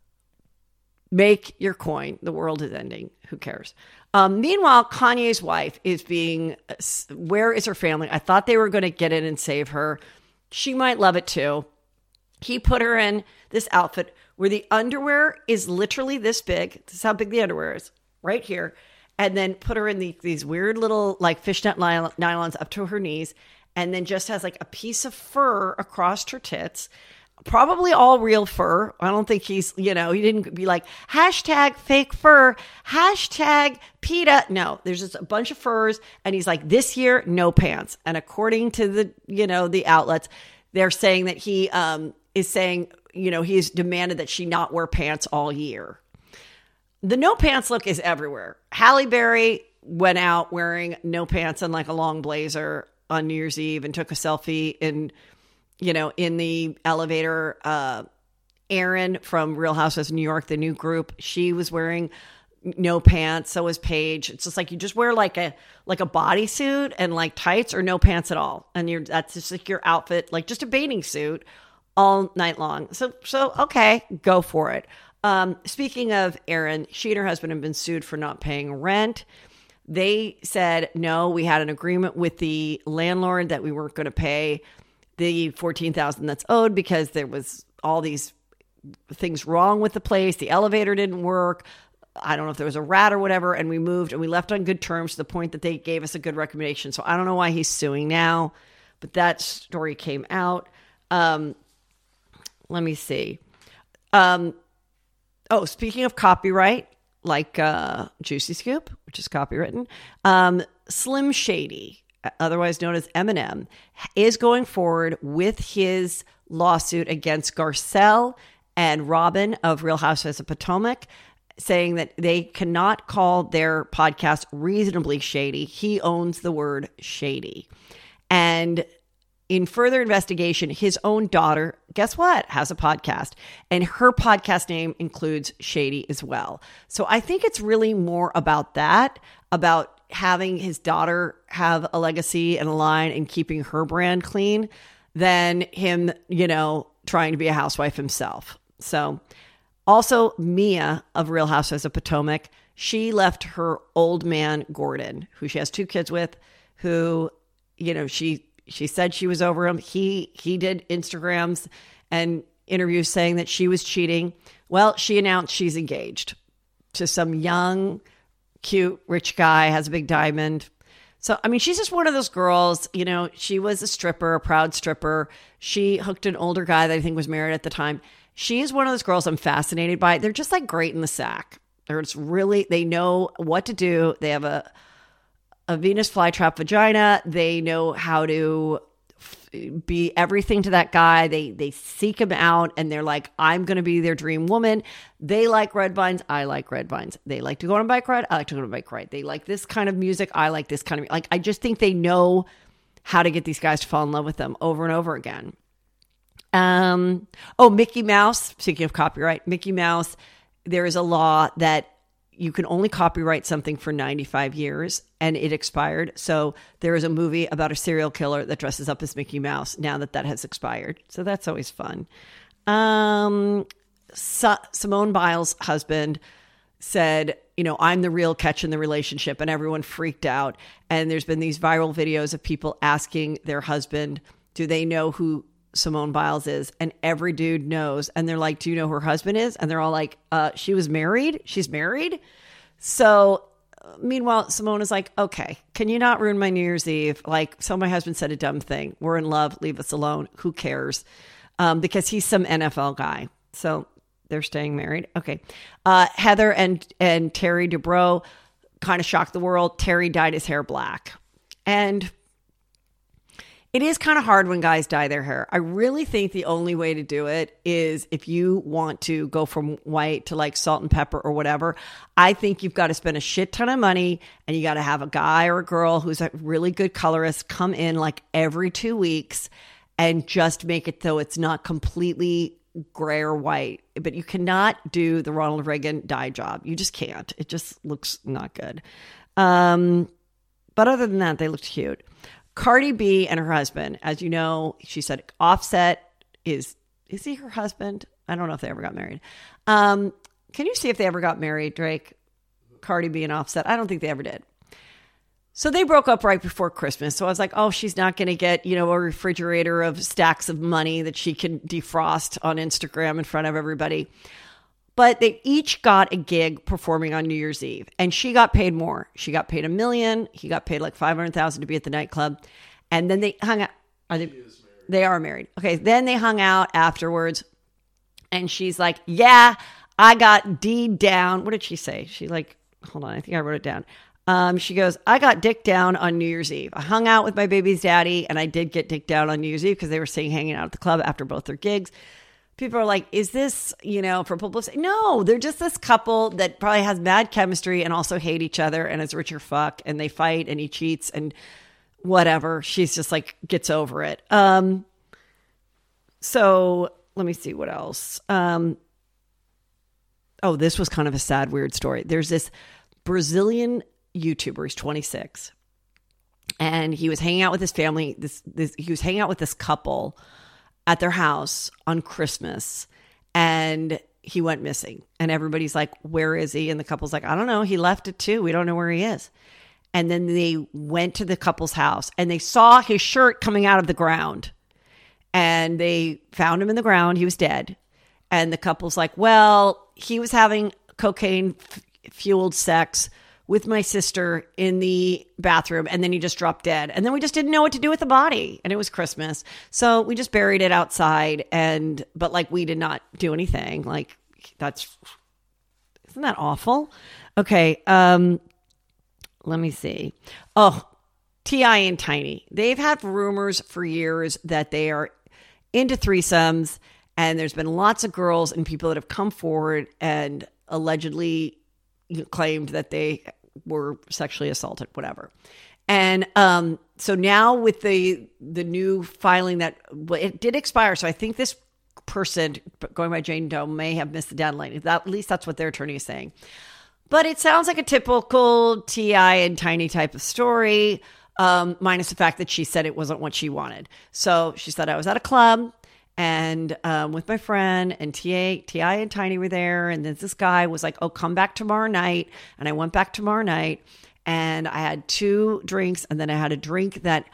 Make your coin. The world is ending. Who cares? Meanwhile, Kanye's wife is where is her family? I thought they were going to get in and save her. She might love it too. He put her in this outfit where the underwear is literally this big. This is how big the underwear is, right here. And then put her in these weird little like fishnet nylons up to her knees. And then just has like a piece of fur across her tits. Probably all real fur. I don't think he didn't be like, hashtag fake fur, hashtag PETA. No, there's just a bunch of furs. And he's like, this year, no pants. And according to the outlets, they're saying that he is saying, he's demanded that she not wear pants all year. The no pants look is everywhere. Halle Berry went out wearing no pants and like a long blazer on New Year's Eve and took a selfie in the elevator. Erin from Real Housewives of New York, the new group, she was wearing no pants. So was Paige. It's just like you just wear like a bodysuit and like tights or no pants at all, and that's just like your outfit, like just a bathing suit all night long. So okay, go for it. Speaking of Erin, she and her husband have been sued for not paying rent. They said, no, we had an agreement with the landlord that we weren't going to pay the $14,000 that's owed because there was all these things wrong with the place. The elevator didn't work. I don't know if there was a rat or whatever. And we moved and we left on good terms to the point that they gave us a good recommendation. So I don't know why he's suing now, but that story came out. Let me see. Speaking of copyright, like Juicy Scoop, which is copywritten, Slim Shady, otherwise known as Eminem, is going forward with his lawsuit against Garcelle and Robin of Real Housewives of Potomac, saying that they cannot call their podcast reasonably shady. He owns the word shady. And in further investigation, his own daughter, guess what, has a podcast. And her podcast name includes Shady as well. So I think it's really more about that, about having his daughter have a legacy and a line and keeping her brand clean than him, trying to be a housewife himself. So also Mia of Real Housewives of Potomac, she left her old man, Gordon, who she has 2 kids with, who, she said she was over him. He did Instagrams and interviews saying that she was cheating. Well, she announced she's engaged to some young, cute, rich guy, has a big diamond. So, I mean, she's just one of those girls, she was a stripper, a proud stripper. She hooked an older guy that I think was married at the time. She's one of those girls I'm fascinated by. They're just like great in the sack. They know what to do. They have a Venus flytrap vagina. They know how to be everything to that guy. They seek him out and they're like, I'm going to be their dream woman. They like red vines. I like red vines. They like to go on a bike ride. I like to go on a bike ride. They like this kind of music. I like this kind of, like, I just think they know how to get these guys to fall in love with them over and over again. Mickey Mouse, speaking of copyright, Mickey Mouse, there is a law that you can only copyright something for 95 years and it expired. So there is a movie about a serial killer that dresses up as Mickey Mouse now that has expired. So that's always fun. Simone Biles' husband said, I'm the real catch in the relationship, and everyone freaked out. And there's been these viral videos of people asking their husband, do they know who Simone Biles is? And every dude knows. And they're like, do you know who her husband is? And they're all like, she was married. She's married. So meanwhile, Simone is like, okay, can you not ruin my New Year's Eve? Like, so my husband said a dumb thing. We're in love. Leave us alone. Who cares? Because he's some NFL guy. So they're staying married. Okay. Heather and Terry Dubrow kind of shocked the world. Terry dyed his hair black. And it is kind of hard when guys dye their hair. I really think the only way to do it is if you want to go from white to like salt and pepper or whatever. I think you've got to spend a shit ton of money and you got to have a guy or a girl who's a really good colorist come in like every 2 weeks and just make it so it's not completely gray or white. But you cannot do the Ronald Reagan dye job. You just can't. It just looks not good. But other than that, they looked cute. Cardi B and her husband, as you know, she said Offset is he her husband? I don't know if they ever got married. Can you see if they ever got married, Drake? Cardi B and Offset? I don't think they ever did. So they broke up right before Christmas. So I was like, oh, she's not going to get, a refrigerator of stacks of money that she can defrost on Instagram in front of everybody. But they each got a gig performing on New Year's Eve, and she got paid more. She got paid $1 million. He got paid like $500,000 to be at the nightclub, and then they hung out. They are married. Okay, then they hung out afterwards, and she's like, "Yeah, I got D down." What did she say? She like, hold on, I think I wrote it down. She goes, "I got dick down on New Year's Eve. I hung out with my baby's daddy, and I did get dick down on New Year's Eve because they were saying hanging out at the club after both their gigs." People are like, is this, for publicity? No, they're just this couple that probably has mad chemistry and also hate each other and is rich or fuck, and they fight and he cheats and whatever. She's just like, gets over it. So let me see what else. This was kind of a sad, weird story. There's this Brazilian YouTuber, he's 26, and he was hanging out with his family. He was hanging out with this couple at their house on Christmas, and he went missing. And everybody's like, where is he? And the couple's like, I don't know. He left at 2. We don't know where he is. And then they went to the couple's house and they saw his shirt coming out of the ground, and they found him in the ground. He was dead. And the couple's like, well, he was having cocaine fueled sex with my sister in the bathroom, and then he just dropped dead. And then we just didn't know what to do with the body, and it was Christmas. So we just buried it outside, but like we did not do anything. Like isn't that awful? Okay. Let me see. Oh, T.I. and Tiny. They've had rumors for years that they are into threesomes, and there's been lots of girls and people that have come forward and allegedly claimed that they were sexually assaulted, whatever. And so now with the new filing that it did expire, so I think this person going by Jane Doe may have missed the deadline. At least that's what their attorney is saying. But it sounds like a typical T.I. and Tiny type of story, minus the fact that she said it wasn't what she wanted. So she said, I was at a club and with my friend, and T.I. and Tiny were there. And then this guy was like, oh, come back tomorrow night. And I went back tomorrow night, and I had 2 drinks. And then I had a drink that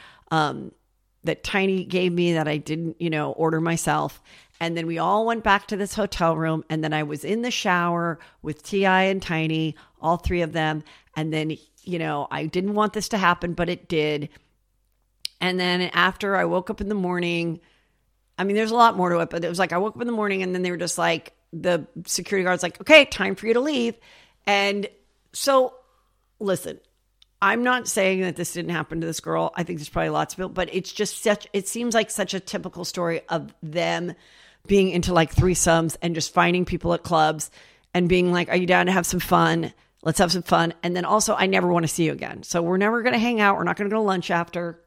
Tiny gave me that I didn't, order myself. And then we all went back to this hotel room. And then I was in the shower with T.I. and Tiny, all 3 of them. And then, I didn't want this to happen, but it did. And then after I woke up in the morning, I mean, there's a lot more to it, but it was like I woke up in the morning and then they were just like, the security guard's like, okay, time for you to leave. And so, listen, I'm not saying that this didn't happen to this girl. I think there's probably lots of it, but it's just it seems like such a typical story of them being into like threesomes and just finding people at clubs and being like, are you down to have some fun? Let's have some fun. And then also, I never want to see you again. So we're never going to hang out. We're not going to go to lunch after.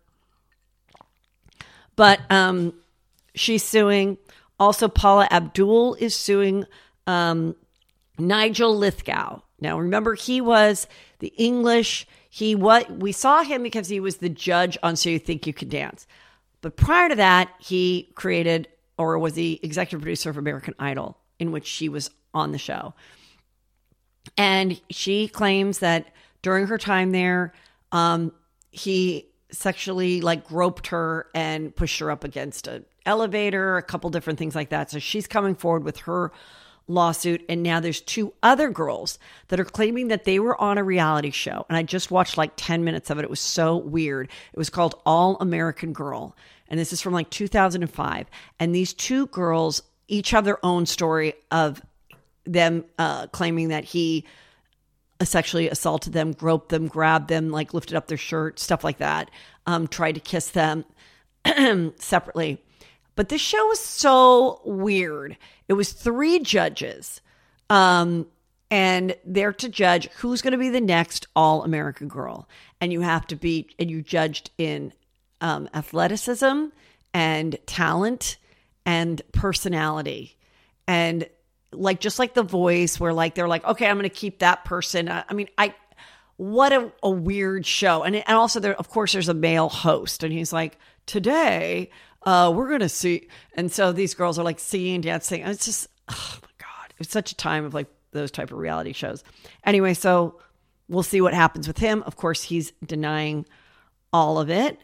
But, she's suing. Also, Paula Abdul is suing Nigel Lithgow. Now, remember, he was the English. We saw him because he was the judge on So You Think You Can Dance. But prior to that, he created or was the executive producer of American Idol, in which she was on the show. And she claims that during her time there, he sexually groped her and pushed her up against an elevator, a couple different things like that. So she's coming forward with her lawsuit. And now there's 2 other girls that are claiming that they were on a reality show. And I just watched 10 minutes of it. It was so weird. It was called All American Girl. And this is from 2005. And these 2 girls each have their own story of them claiming that he sexually assaulted them, groped them, grabbed them, like lifted up their shirt, stuff like that. Tried to kiss them separately. But this show was so weird. It was 3 judges, and they're to judge who's going to be the next All-American Girl. And you judged in athleticism and talent and personality. And like, just like The Voice, where like, they're like, okay, I'm going to keep that person. What a weird show. And also there, of course, there's a male host, and he's like, today, we're going to see. And so these girls are like singing, dancing. And it's just, oh my God, it's such a time of like those type of reality shows. Anyway, so we'll see what happens with him. Of course, he's denying all of it.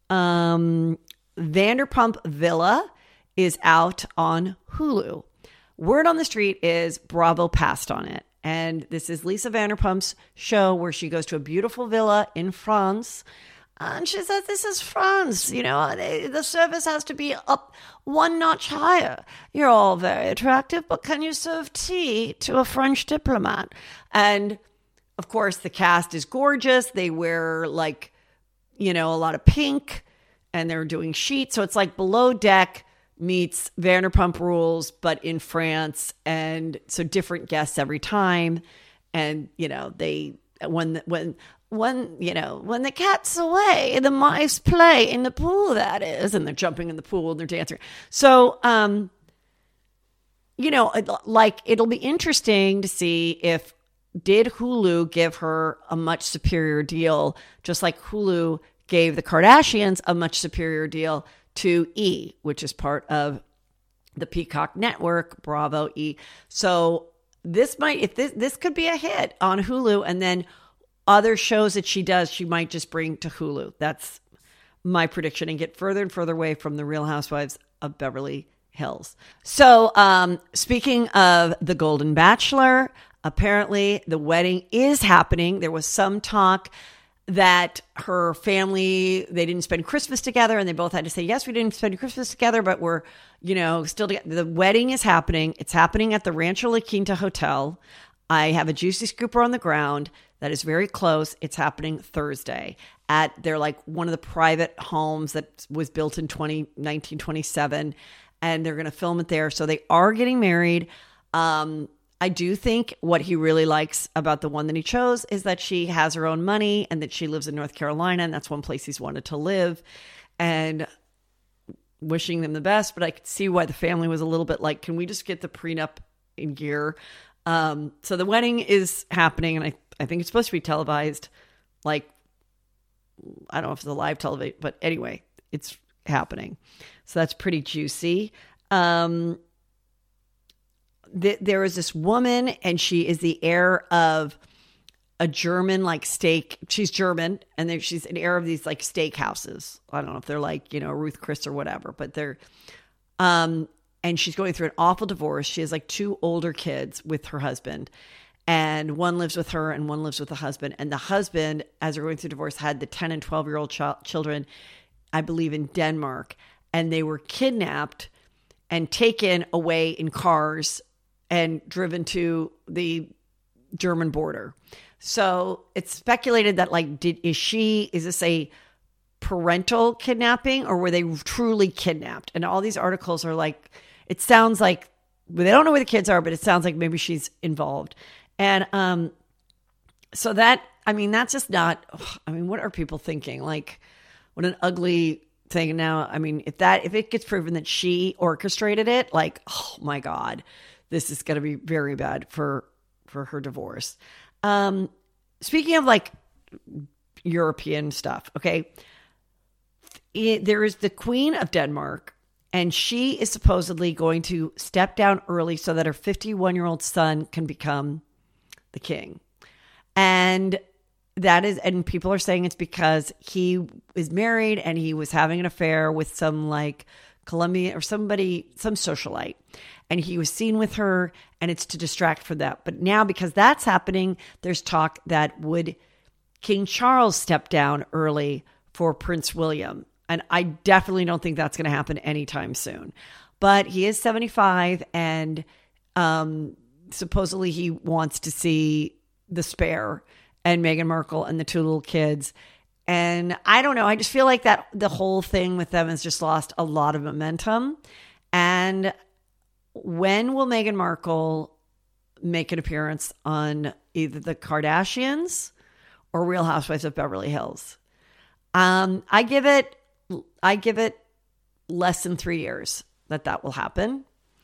Vanderpump Villa is out on Hulu. Word on the street is Bravo passed on it. And this is Lisa Vanderpump's show where she goes to a beautiful villa in France. And she says, this is France, you know, the service has to be up 1 notch higher. You're all very attractive, but can you serve tea to a French diplomat? And of course, the cast is gorgeous. They wear like, you know, a lot of pink, and they're doing sheets. So it's like Below Deck meets Vanderpump Rules, but in France. And so different guests every time. And, you know, when the cat's away, the mice play in the pool, that is, and they're jumping in the pool and they're dancing. So, you know, like, it'll be interesting to see did Hulu give her a much superior deal, just like Hulu gave the Kardashians a much superior deal to E, which is part of the Peacock network, Bravo E. So this could be a hit on Hulu, and then other shows that she does, she might just bring to Hulu. That's my prediction, and get further and further away from the Real Housewives of Beverly Hills. So speaking of the Golden Bachelor, apparently the wedding is happening. There was some talk that her family, they didn't spend Christmas together, and they both had to say, yes, we didn't spend Christmas together, but we're, you know, still together. The wedding is happening. It's happening at the Rancho La Quinta Hotel. I have a juicy scooper on the ground that is very close. It's happening Thursday they're like one of the private homes that was built in 1927, and they're going to film it there. So they are getting married. I do think what he really likes about the one that he chose is that she has her own money and that she lives in North Carolina, and that's one place he's wanted to live, and wishing them the best. But I could see why the family was a little bit like, can we just get the prenup in gear? So the wedding is happening, and I think it's supposed to be televised. Like, I don't know if it's a live television, but anyway, it's happening. So that's pretty juicy. There is this woman, and she is the heir of a German like steak. She's German, and she's an heir of these like steak houses. I don't know if they're like, you know, Ruth Chris or whatever, but they're, and she's going through an awful divorce. She has like 2 older kids with her husband, and one lives with her and one lives with the husband. And the husband, as they're going through divorce, had the 10 and 12-year-old children, I believe, in Denmark, and they were kidnapped and taken away in cars and driven to the German border. So it's speculated that, like, is this a parental kidnapping, or were they truly kidnapped? And all these articles are like, it sounds like, they don't know where the kids are, but it sounds like maybe she's involved. And so that, I mean, that's just not, I mean, what are people thinking? Like, what an ugly thing. Now, I mean, if it gets proven that she orchestrated it, like, oh my God, this is going to be very bad for her divorce. Speaking of like European stuff, okay, there is the Queen of Denmark, and she is supposedly going to step down early so that her 51-year-old son can become the king. And people are saying it's because he is married and he was having an affair with some like Colombian or somebody, some socialite. And he was seen with her, and it's to distract from that. But now, because that's happening, there's talk that would King Charles step down early for Prince William. And I definitely don't think that's going to happen anytime soon. But he is 75, and supposedly he wants to see the spare and Meghan Markle and the two little kids. And I don't know. I just feel like that the whole thing with them has just lost a lot of momentum. And when will Meghan Markle make an appearance on either the Kardashians or Real Housewives of Beverly Hills? I give it less than 3 years that will happen.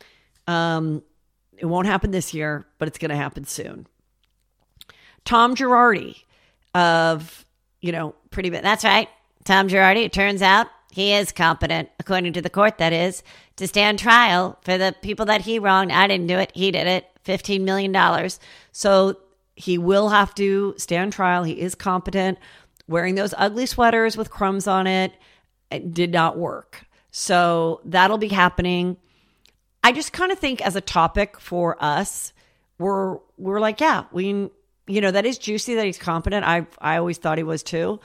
It won't happen this year, but it's going to happen soon. Tom Girardi of, Pretty Bit. That's right. Tom Girardi, it turns out he is competent, according to the court, that is, to stand trial for the people that he wronged. I didn't do it. He did it. $15 million. So he will have to stand trial. He is competent. Wearing those ugly sweaters with crumbs on it did not work. So that'll be happening. I just kind of think as a topic for us, we're like, yeah, that is juicy that he's competent. I always thought he was too.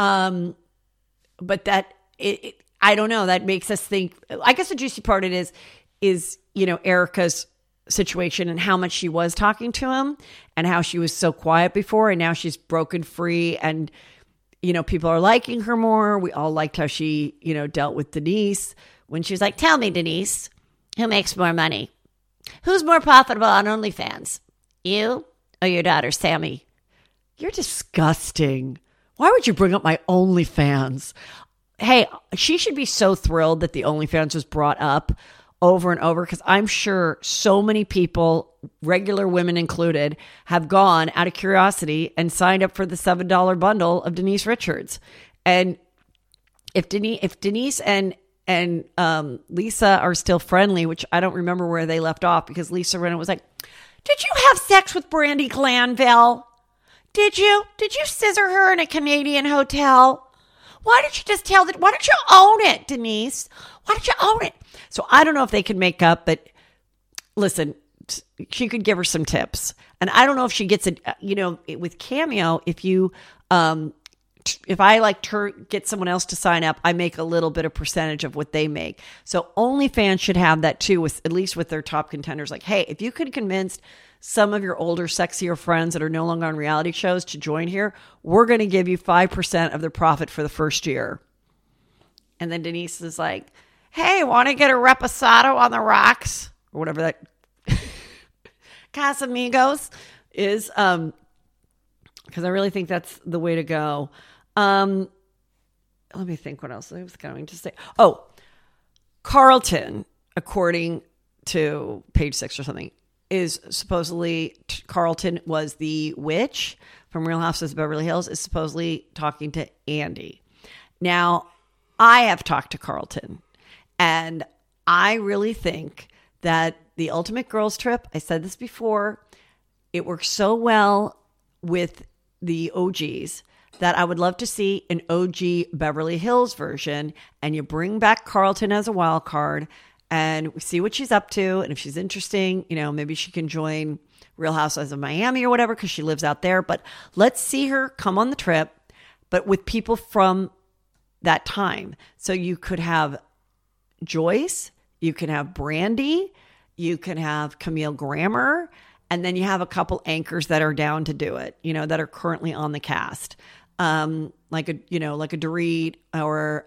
But that I don't know. That makes us think. I guess the juicy part is Erica's situation and how much she was talking to him and how she was so quiet before, and now she's broken free, and people are liking her more. We all liked how she dealt with Denise when she was like, "Tell me, Denise, who makes more money? Who's more profitable on OnlyFans? You or your daughter, Sammy?" You're disgusting. Why would you bring up my OnlyFans? Hey, she should be so thrilled that the OnlyFans was brought up over and over, because I'm sure so many people, regular women included, have gone out of curiosity and signed up for the $7 bundle of Denise Richards. And if Denise and Lisa are still friendly, which I don't remember where they left off, because Lisa Rinna was like, "Did you have sex with Brandi Glanville? Did you scissor her in a Canadian hotel? Why did you just tell that? Why don't you own it, Denise? Why don't you own it?" So I don't know if they can make up, but listen, she could give her some tips. And I don't know if she gets it, with Cameo, if I get someone else to sign up, I make a little bit of percentage of what they make. So OnlyFans should have that too, at least with their top contenders. Like, hey, if you could convince some of your older, sexier friends that are no longer on reality shows to join here, we're going to give you 5% of their profit for the first year. And then Denise is like, "Hey, want to get a reposado on the rocks?" Or whatever that Casamigos is, because I really think that's the way to go. Let me think what else I was going to say. Oh, Carlton, according to Page Six or something, is supposedly, Carlton was the witch from Real Housewives of Beverly Hills, is supposedly talking to Andy. Now, I have talked to Carlton, and I really think that the Ultimate Girls Trip, I said this before, it works so well with the OGs that I would love to see an OG Beverly Hills version, and you bring back Carlton as a wild card, and we see what she's up to, and if she's interesting, maybe she can join Real Housewives of Miami or whatever, because she lives out there. But let's see her come on the trip, but with people from that time. So you could have Joyce, you can have Brandi, you can have Camille Grammer, and then you have a couple anchors that are down to do it, that are currently on the cast. Like a Dorit or,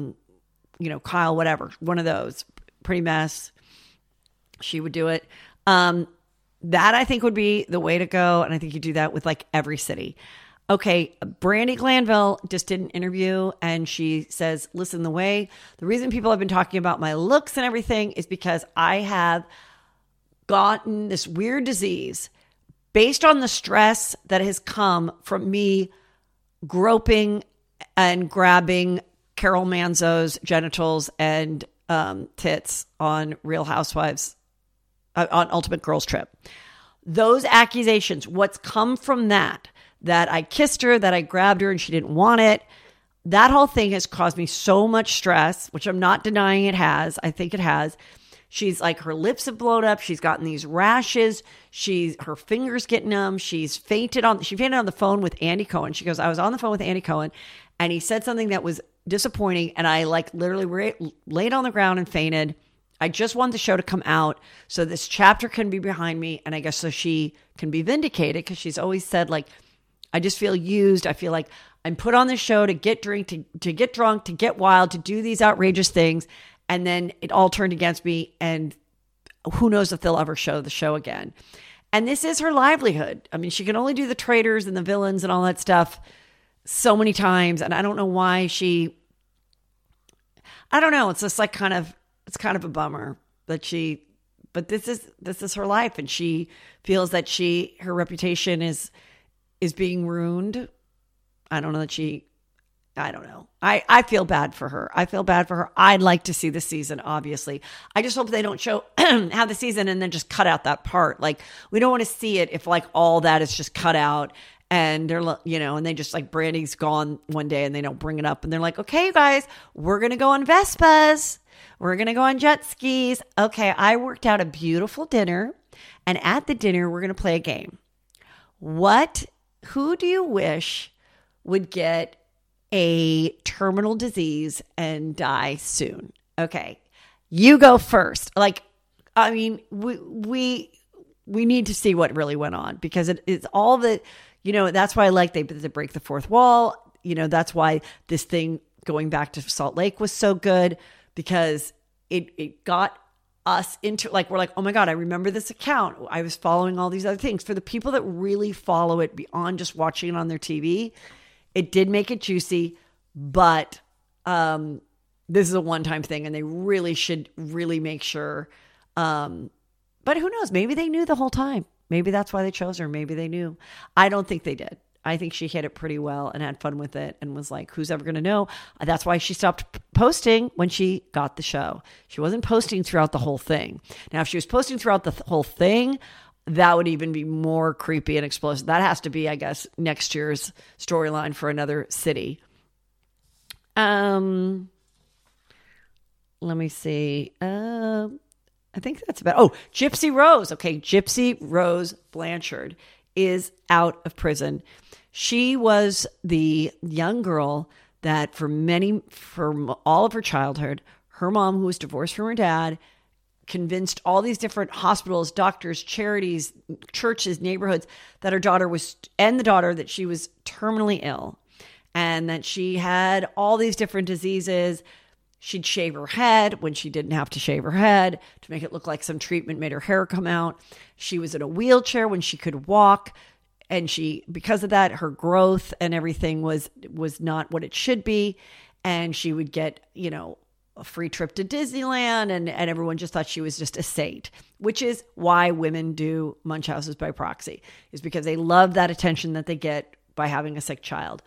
Kyle, whatever, one of those. Pretty Mess, she would do it. That I think would be the way to go. And I think you do that with every city. Okay, Brandi Glanville just did an interview, and she says, "Listen, the reason people have been talking about my looks and everything is because I have gotten this weird disease based on the stress that has come from me groping and grabbing Carol Manzo's genitals and tits on Real Housewives, on Ultimate Girls Trip. Those accusations, what's come from that I kissed her, that I grabbed her and she didn't want it, that whole thing has caused me so much stress, which I'm not denying it has. I think it has. She's like, her lips have blown up. She's gotten these rashes. Her fingers getting numb. She fainted on the phone with Andy Cohen. She goes, "I was on the phone with Andy Cohen and he said something that was disappointing. And I literally laid on the ground and fainted. I just want the show to come out so this chapter can be behind me. And I guess so she can be vindicated, because she's always said, like, I just feel used. I feel like I'm put on this show to get drunk, to get drunk, to get wild, to do these outrageous things. And then it all turned against me. And who knows if they'll ever show the show again. And this is her livelihood. I mean, she can only do the traitors and the villains and all that stuff so many times. And I don't know why I don't know. It's just like it's kind of a bummer that but this is her life. And she feels that her reputation is being ruined. I don't know. I feel bad for her. I'd like to see the season, obviously. I just hope they don't show have the season and then just cut out that part. Like, we don't want to see it if like all that is just cut out and they're, and they just like Brandy's gone one day and they don't bring it up and they're like, okay, you guys, we're going to go on Vespas. We're going to go on jet skis. Okay. I worked out a beautiful dinner, and at the dinner, we're going to play a game. Who do you wish would get a terminal disease and die soon? Okay, you go first. Like, I mean, we need to see what really went on, because it's all the, that's why I like they break the fourth wall. That's why this thing going back to Salt Lake was so good, because it got us into, like, we're like, oh my God, I remember this account. I was following all these other things. For the people that really follow it beyond just watching it on their TV, it did make it juicy, but this is a one-time thing, and they really should really make sure. But who knows? Maybe they knew the whole time. Maybe that's why they chose her. Maybe they knew. I don't think they did. I think she hit it pretty well and had fun with it and was like, who's ever going to know? That's why she stopped posting when she got the show. She wasn't posting throughout the whole thing. Now, if she was posting throughout the whole thing, that would even be more creepy and explosive. That has to be, I guess, next year's storyline for another city. Let me see. I think that's Gypsy Rose. Okay, Gypsy Rose Blanchard is out of prison. She was the young girl that for all of her childhood, her mom, who was divorced from her dad, convinced all these different hospitals, doctors, charities, churches, neighborhoods that her daughter that she was terminally ill and that she had all these different diseases. She'd shave her head when she didn't have to shave her head to make it look like some treatment made her hair come out. She was in a wheelchair when she could walk. And because of that, her growth and everything was not what it should be. And she would get, a free trip to Disneyland, and everyone just thought she was just a saint, which is why women do Munchausen's by proxy, is because they love that attention that they get by having a sick child.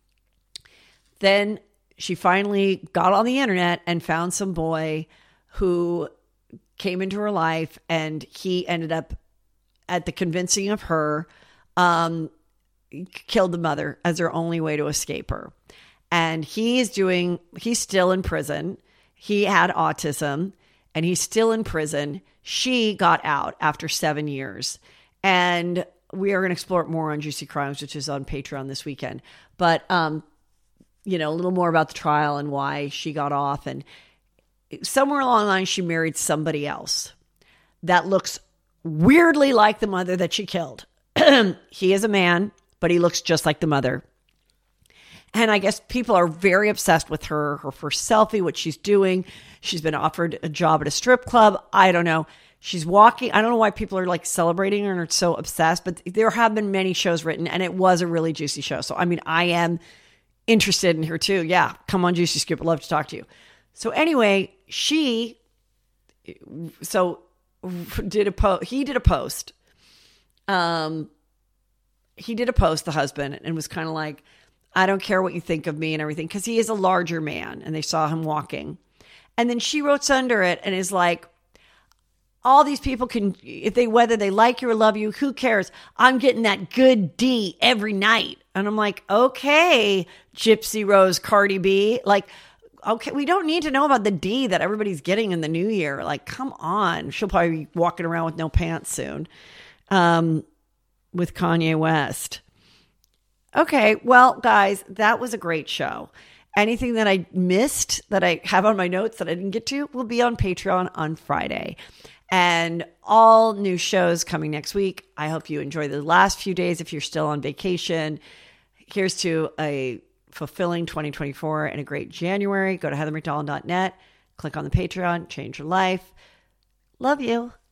Then she finally got on the internet and found some boy who came into her life, and he ended up, at the convincing of her, killed the mother as her only way to escape her. And he's still in prison. He had autism and he's still in prison. She got out after 7 years. And we are going to explore it more on Juicy Crimes, which is on Patreon this weekend. But, a little more about the trial and why she got off. And somewhere along the line, she married somebody else that looks weirdly like the mother that she killed. He is a man, but he looks just like the mother. And I guess people are very obsessed with her first selfie, what she's doing. She's been offered a job at a strip club. I don't know. She's walking. I don't know why people are like celebrating her and are so obsessed, but there have been many shows written, and it was a really juicy show. So, I mean, I am interested in her too. Yeah. Come on, Juicy Scoop. I'd love to talk to you. So anyway, he did a post. He did a post, the husband, and was kind of like, I don't care what you think of me and everything, because he is a larger man, and they saw him walking. And then she wrote under it and is like, all these people can, whether they like you or love you, who cares? I'm getting that good D every night. And I'm like, okay, Gypsy Rose, Cardi B. Like, okay, we don't need to know about the D that everybody's getting in the new year. Like, come on. She'll probably be walking around with no pants soon. With Kanye West. Okay, well, guys, that was a great show. Anything that I missed that I have on my notes that I didn't get to will be on Patreon on Friday. And all new shows coming next week. I hope you enjoy the last few days if you're still on vacation. Here's to a fulfilling 2024 and a great January. Go to heathermcdonald.net, click on the Patreon, change your life. Love you.